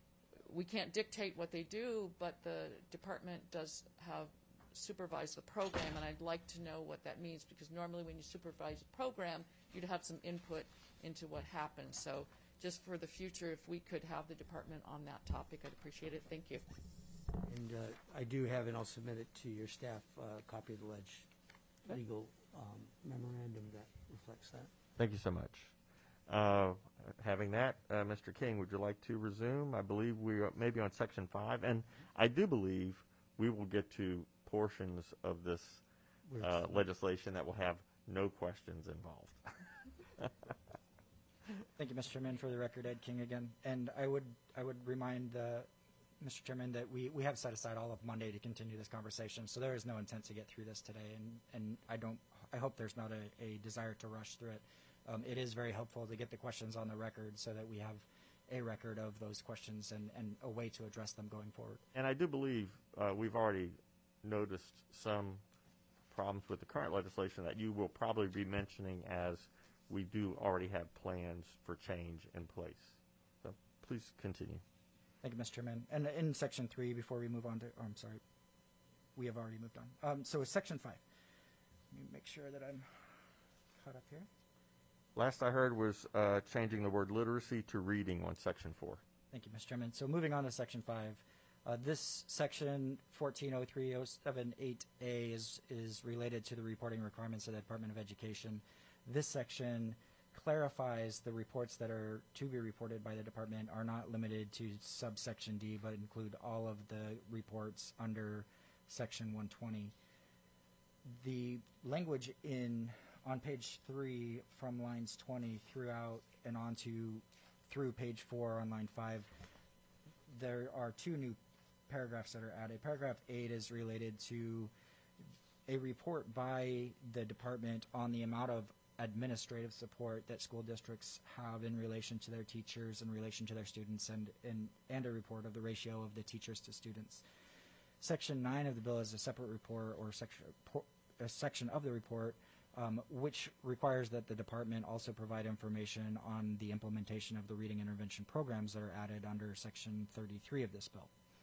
we can't dictate what they do, but the department does have supervise the program, and I'd like to know what that means, because normally when you supervise a program, you'd have some input into what happens. So just for the future, if we could have the department on that topic, I'd appreciate it. Thank you.
And uh, I do have, and I'll submit it to your staff, uh, a copy of the ledge legal um, memorandum that reflects that.
Thank you so much. Uh, having that, uh, Mister King, would you like to resume? I believe we are maybe on section five, and I do believe we will get to portions of this
Where
uh,
it's-
legislation that will have no questions involved.
Thank you, Mister Chairman. For the record, Ed King again. And I would I would remind uh, Mister Chairman that we, we have set aside all of Monday to continue this conversation, so there is no intent to get through this today, and, and I don't I hope there's not a, a desire to rush through it. Um, it is very helpful to get the questions on the record so that we have a record of those questions and, and a way to address them going forward.
And I do believe uh, we've already noticed some problems with the current legislation that you will probably be mentioning as we do already have plans for change in place. So please continue.
Thank you, Mister Chairman. And in section three, before we move on to, oh, I'm sorry, we have already moved on. Um, so section five. Let me make sure that I'm caught up here.
Last I heard was uh, changing the word literacy to reading on section four.
Thank you, Mister Chairman. So moving on to section five. Uh, this section fourteen oh three oh seven eight A is, is related to the reporting requirements of the Department of Education. This section clarifies the reports that are to be reported by the department are not limited to subsection D, but include all of the reports under section one twenty. The language in on page three from lines twenty throughout and on to through page four on line five, there are two new paragraphs that are added. Paragraph eight is related to a report by the department on the amount of administrative support that school districts have in relation to their teachers, in relation to their students, and, and, and a report of the ratio of the teachers to students. Section nine of the bill is a separate report or section, a section of the report um, which requires that the department also provide information on the implementation of the reading intervention programs that are added under section thirty-three of this bill.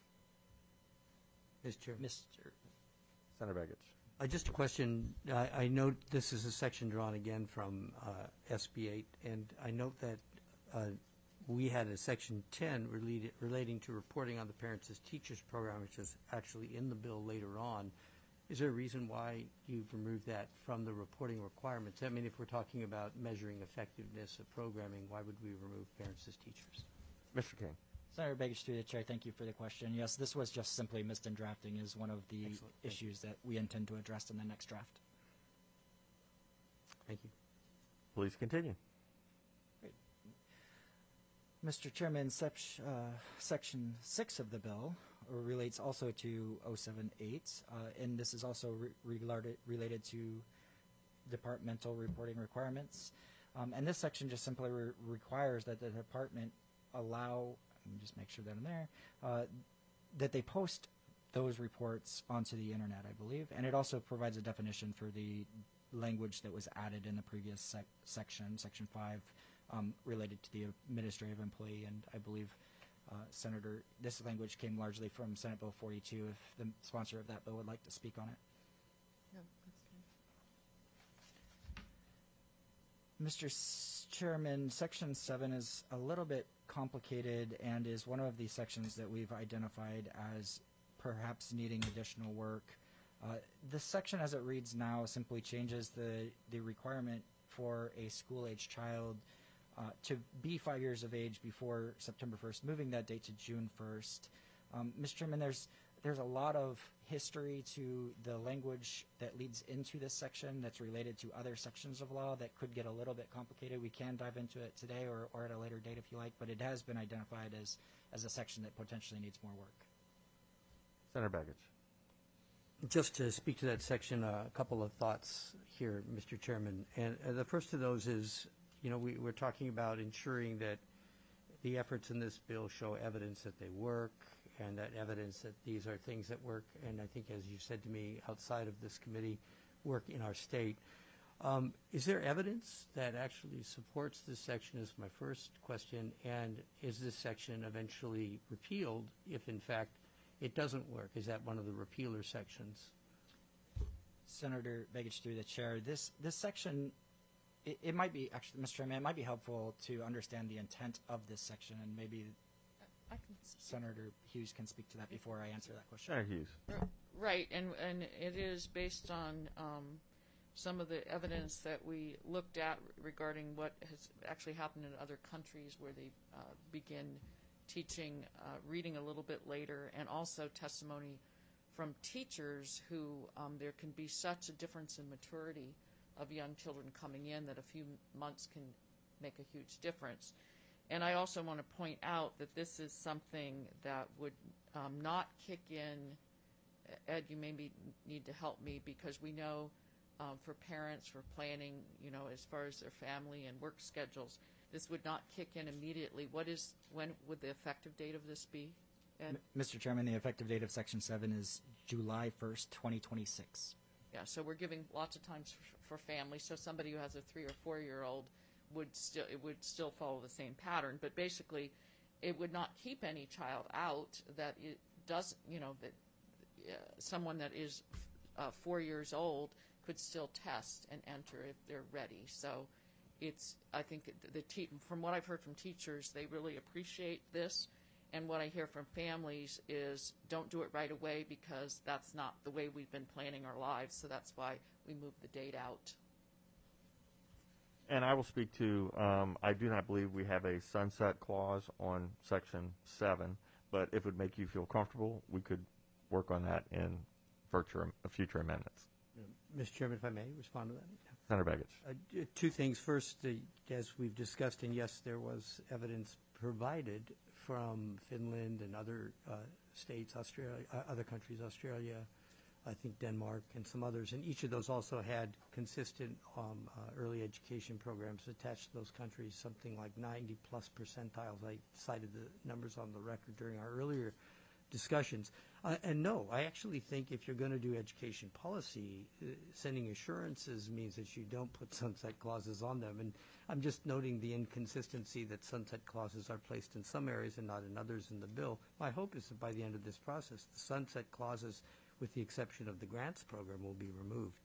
Mister Chair.
Mister
Senator Begich.
Uh, just a question. I, I note this is a section drawn again from uh, S B eight, and I note that uh, we had a section ten related, relating to reporting on the Parents as Teachers program, which is actually in the bill later on. Is there a reason why you've removed that from the reporting requirements? I mean, if we're talking about measuring effectiveness of programming, why would we remove Parents as Teachers?
Mister King.
Senator Begich, through the chair, thank you for the question. Yes, this was just simply missed in drafting is one of the
Excellent. Thank
issues that we intend to address in the next draft.
Thank you.
Please continue.
Mister Chairman, sep- uh, section six of the bill relates also to oh seven eight, uh, and this is also re- related, related to departmental reporting requirements. Um, and this section just simply re- requires that the department allow, let me just make sure that I'm there, uh, that they post those reports onto the internet, I believe. And it also provides a definition for the language that was added in the previous sec- section, section five, um, related to the administrative employee. And I believe, uh, Senator, this language came largely from Senate Bill forty-two. If the sponsor of that bill would like to speak on it.
Yeah, that's good.
Mister S- Chairman, Section seven is a little bit complicated and is one of the sections that we've identified as perhaps needing additional work. Uh, this section, as it reads now, simply changes the, the requirement for a school-age child uh, to be five years of age before September first, moving that date to June first. Um, Mister Chairman, there's There's a lot of history to the language that leads into this section that's related to other sections of law that could get a little bit complicated. We can dive into it today or, or at a later date if you like, but it has been identified as, as a section that potentially needs more work.
Senator Begich.
Just to speak to that section, uh, a couple of thoughts here, Mister Chairman. And uh, the first of those is, you know, we, we're talking about ensuring that the efforts in this bill show evidence that they work, and that evidence that these are things that work, and I think, as you said to me, outside of this committee, work in our state. Um, is there evidence that actually supports this section is my first question, and is this section eventually repealed if, in fact, it doesn't work? Is that one of the repealer sections?
Senator Begich, through the chair, this, this section, it, it might be, actually, Mister Chairman, it might be helpful to understand the intent of this section and maybe
I can speak.
Senator Hughes can speak to that before I answer that question.
Senator Hughes.
Right, and, and it is based on um, some of the evidence that we looked at regarding what has actually happened in other countries where they uh, begin teaching uh, reading a little bit later, and also testimony from teachers who um, there can be such a difference in maturity of young children coming in that a few months can make a huge difference. And I also want to point out that this is something that would um, not kick in. Ed, you maybe need to help me, because we know um, for parents, for planning, you know, as far as their family and work schedules, this would not kick in immediately. What is, when would the effective date of this be? Ed?
M- Mister Chairman, the effective date of Section seven is July first, twenty twenty-six.
Yeah, so we're giving lots of times for, for families. So somebody who has a three or four year old would still it would still follow the same pattern, but basically, it would not keep any child out that it does, you know, that uh, someone that is uh, four years old could still test and enter if they're ready. So, it's I think the te- from what I've heard from teachers, they really appreciate this, and what I hear from families is don't do it right away, because that's not the way we've been planning our lives. So that's why we moved the date out.
And I will speak to, um, I do not believe we have a sunset clause on Section seven, but if it would make you feel comfortable, we could work on that in future, future amendments.
Mister Chairman, if I may respond to that?
Senator Begich.
Uh, d- Two things. First, uh, as we've discussed, and yes, there was evidence provided from Finland and other uh, states, Australia, uh, other countries, Australia, I think Denmark, and some others, and each of those also had consistent um, uh, early education programs attached to those countries, something like ninety plus percentiles. I cited the numbers on the record during our earlier discussions. Uh, and no, I actually think if you're going to do education policy, uh, sending assurances means that you don't put sunset clauses on them. And I'm just noting the inconsistency that sunset clauses are placed in some areas and not in others in the bill. My hope is that by the end of this process, the sunset clauses, with the exception of the grants program, will be removed.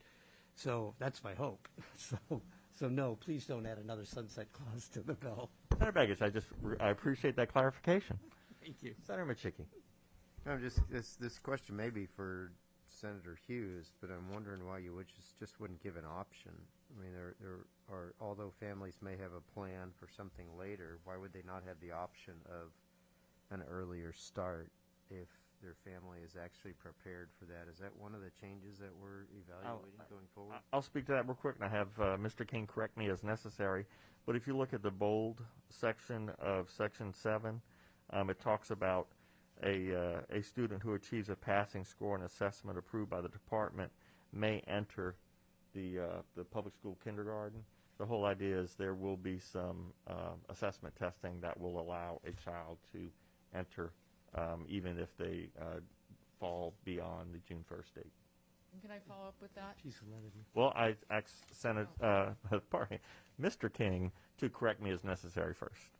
So that's my hope. So, so no, please don't add another sunset clause to the bill.
Senator Begich, I just I appreciate that clarification.
Thank you.
Senator Machicki.
I'm just this this question may be for Senator Hughes, but I'm wondering why you would just just wouldn't give an option. I mean, there there are although families may have a plan for something later, why would they not have the option of an earlier start if their family is actually prepared for that? Is that one of the changes that we're evaluating
I'll,
going forward?
I'll speak to that real quick, and I have uh, Mister King correct me as necessary. But if you look at the bold section of Section seven, um, it talks about a, uh, a student who achieves a passing score and assessment approved by the department may enter the, uh, the public school kindergarten. The whole idea is there will be some uh, assessment testing that will allow a child to enter Um, even if they uh, fall beyond the June first date.
Can I follow up with that?
Piece of levity.
Well, I asked Senate, uh, pardon me, Mister King to correct me as necessary first.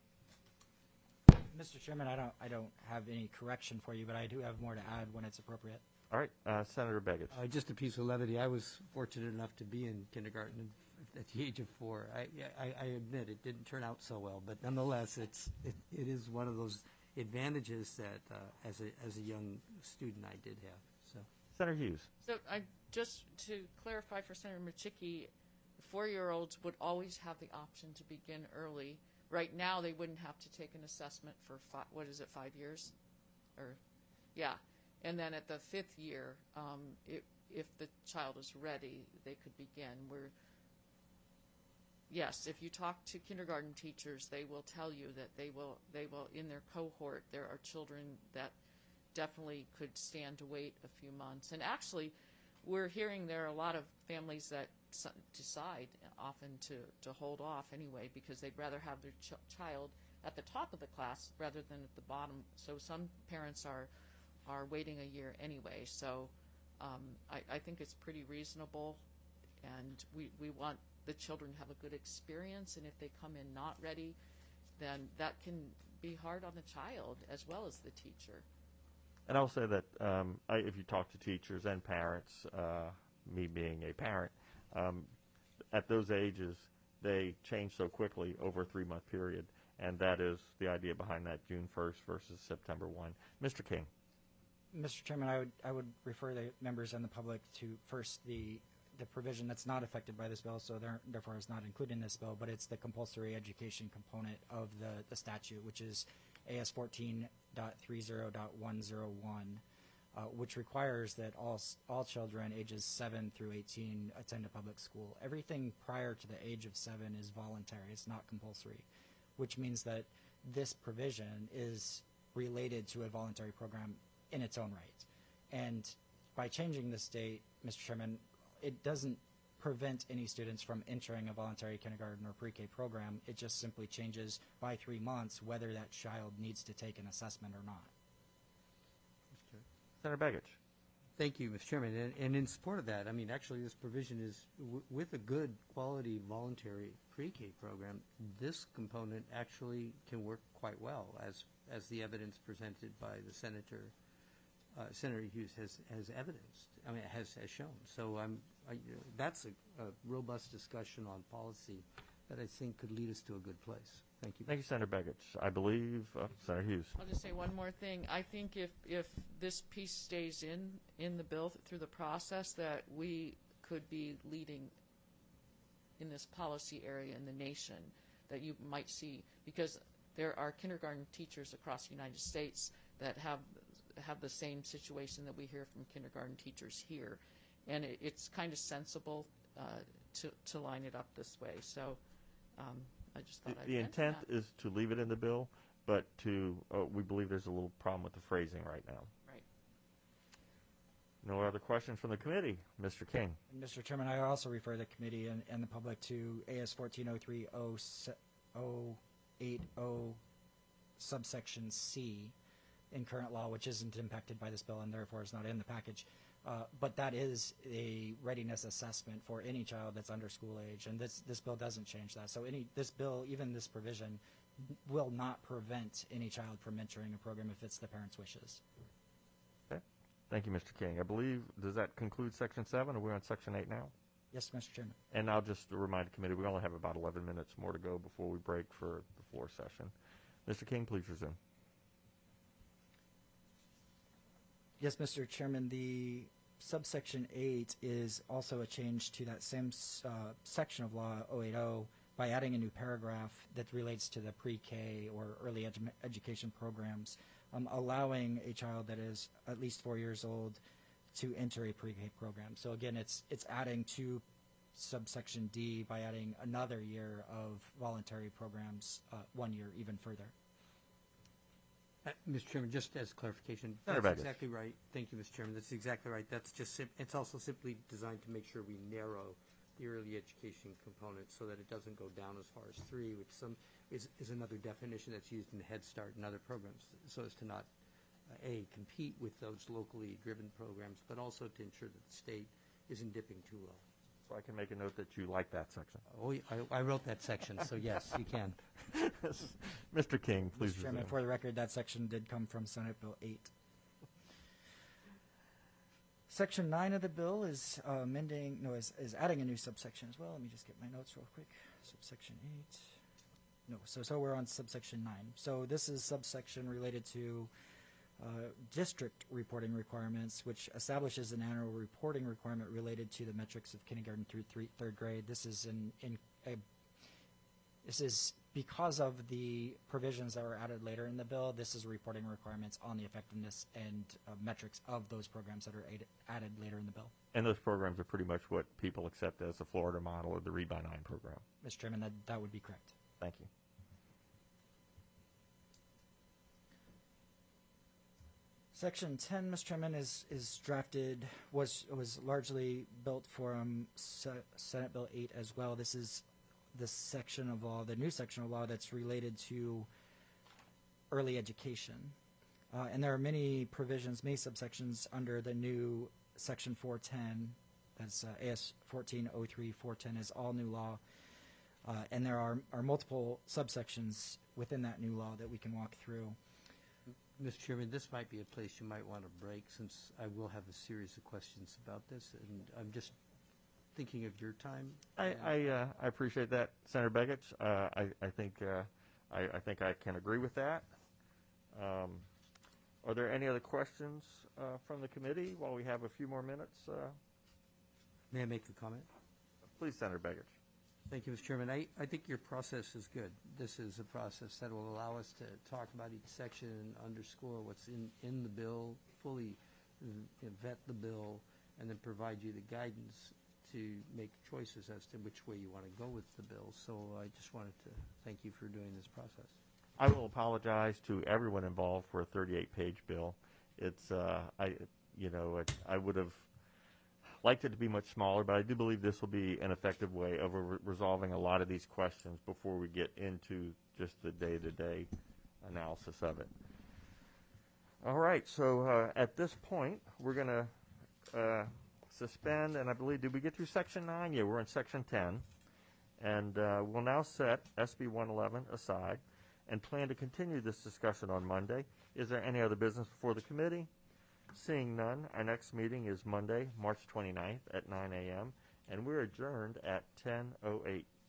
Mister Chairman, I don't I don't have any correction for you, but I do have more to add when it's appropriate.
All right, uh, Senator Begich.
Uh, just a piece of levity. I was fortunate enough to be in kindergarten at the age of four. I, I, I admit it didn't turn out so well, but nonetheless, it's it, it is one of those advantages that uh, as a as a young student I did have. So,
Senator Hughes.
So I just to clarify for Senator Machicki, four-year-olds would always have the option to begin early. Right now, they wouldn't have to take an assessment for five, what is it, five years, or yeah, and then at the fifth year, um, it, if the child is ready, they could begin. We're Yes, if you talk to kindergarten teachers, they will tell you that they will, they will, in their cohort, there are children that definitely could stand to wait a few months. And actually, we're hearing there are a lot of families that decide often to, to hold off anyway because they'd rather have their ch- child at the top of the class rather than at the bottom. So some parents are, are waiting a year anyway. So um, I, I think it's pretty reasonable, and we, we want the children have a good experience, and if they come in not ready, then that can be hard on the child as well as the teacher.
And I'll say that um, I, if you talk to teachers and parents, uh, me being a parent, um, at those ages, they change so quickly over a three-month period. and that is the idea behind that June first versus September first. Mister King.
Mister Chairman, I would, I would refer the members and the public to first the, the provision that's not affected by this bill, so there, therefore is not included in this bill, but it's the compulsory education component of the, the statute, which is A S fourteen point thirty point one oh one, uh, which requires that all, s- all children ages seven through eighteen attend a public school. Everything prior to the age of seven is voluntary, it's not compulsory, which means that this provision is related to a voluntary program in its own right. And by changing this date, Mister Chairman, it doesn't prevent any students from entering a voluntary kindergarten or pre-K program. It just simply changes by three months whether that child needs to take an assessment or not.
Senator Begich.
Thank you, Mister Chairman. And, and in support of that, I mean, actually, this provision is, w- with a good quality voluntary pre-K program, this component actually can work quite well, as, as the evidence presented by the Senator, uh, Senator Hughes has, has evidenced, I mean, has, has shown. So I'm, I, you know, that's a, a robust discussion on policy that I think could lead us to a good place. Thank you.
Thank you, Senator Begich. I believe, uh, Senator Hughes.
I'll just say one more thing. I think if, if this piece stays in, in the bill th- through the process, that we could be leading in this policy area in the nation, that you might see, because there are kindergarten teachers across the United States that have have the same situation that we hear from kindergarten teachers here. And it, it's kind of sensible uh, to, to line it up this way. So um, I just
The,
thought I'd
the
mention
intent
that.
is to leave it in the bill, but to, uh, we believe there's a little problem with the phrasing right now.
Right.
No other questions from the committee. Mister King.
Mister Chairman, I also refer the committee and, and the public to A S fourteen oh three oh eight oh subsection C in current law, which isn't impacted by this bill and therefore is not in the package. Uh, but that is a readiness assessment for any child that's under school age, and this this bill doesn't change that. So any this bill, even this provision, will not prevent any child from entering a program if it's the parents' wishes.
Okay. Thank you, Mister King. I believe, does that conclude Section seven? Are we on Section eight now?
Yes, Mister Chairman.
And I'll just remind the committee, we only have about eleven minutes more to go before we break for the floor session. Mister King, please resume.
Yes, Mister Chairman, the subsection eight is also a change to that same uh, section of law, oh eight oh, by adding a new paragraph that relates to the pre-K or early edu education programs, um, allowing a child that is at least four years old to enter a pre-K program. So again, it's it's adding to subsection D by adding another year of voluntary programs, uh, one year even further.
Uh, Mister Chairman, just as clarification,
Senator
that's
Begich.
exactly right. Thank you, Mister Chairman. That's exactly right. That's just sim- it's also simply designed to make sure we narrow the early education component so that it doesn't go down as far as three, which some is, is another definition that's used in Head Start and other programs, so as to not uh, a compete with those locally driven programs, but also to ensure that the state isn't dipping too low.
So I can make a note that you like that section.
Oh, I, I wrote that section, so yes, you can.
Mister King, please
Mister Chairman,
resume.
for the record, that section did come from Senate Bill eight. Section nine of the bill is uh, amending, no, is, is adding a new subsection as well. Let me just get my notes real quick. Subsection eight. No, so, so we're on subsection nine. So this is subsection related to uh, district reporting requirements, which establishes an annual reporting requirement related to the metrics of kindergarten through three, third grade. This is in, in a This is because of the provisions that were added later in the bill. This is reporting requirements on the effectiveness and uh, metrics of those programs that are added, added later in the bill.
And those programs are pretty much what people accept as the Florida model or the Read by Nine program.
Mister Chairman, that, that would be correct.
Thank you.
Section ten, Mister Chairman, is, is drafted, was, was largely built from Se Senate Bill eight as well. This is the section of law, the new section of law that's related to early education. Uh, and there are many provisions, many subsections under the new Section four ten, that's uh, A S fourteen oh three four ten is all new law. Uh, and there are, are multiple subsections within that new law that we can walk through.
Mister Chairman, this might be a place you might want to break, since I will have a series of questions about this, and I'm just thinking of your time.
I, I, uh, I appreciate that, Senator Begich. Uh, I, I think uh, I, I think I can agree with that. Um, are there any other questions uh, from the committee while we have a few more minutes? Uh,
May I make a comment?
please, Senator Begich.
Thank you, Mister Chairman. I, I think your process is good. This is a process that will allow us to talk about each section and underscore what's in, in the bill, fully uh, vet the bill, and then provide you the guidance to make choices as to which way you want to go with the bill. So I just wanted to thank you for doing this process.
I will apologize to everyone involved for a thirty-eight page bill. It's, uh, I, you know, it, I would have liked it to be much smaller, but I do believe this will be an effective way of re- resolving a lot of these questions before we get into just the day-to-day analysis of it. All right, so uh, at this point, we're going to uh, suspend, and I believe, did we get through Section nine? Yeah, we're in Section ten. And uh, we'll now set S B one eleven aside and plan to continue this discussion on Monday. Is there any other business before the committee? Seeing none, our next meeting is Monday, March twenty-ninth at nine a.m., and we're adjourned at ten oh eight.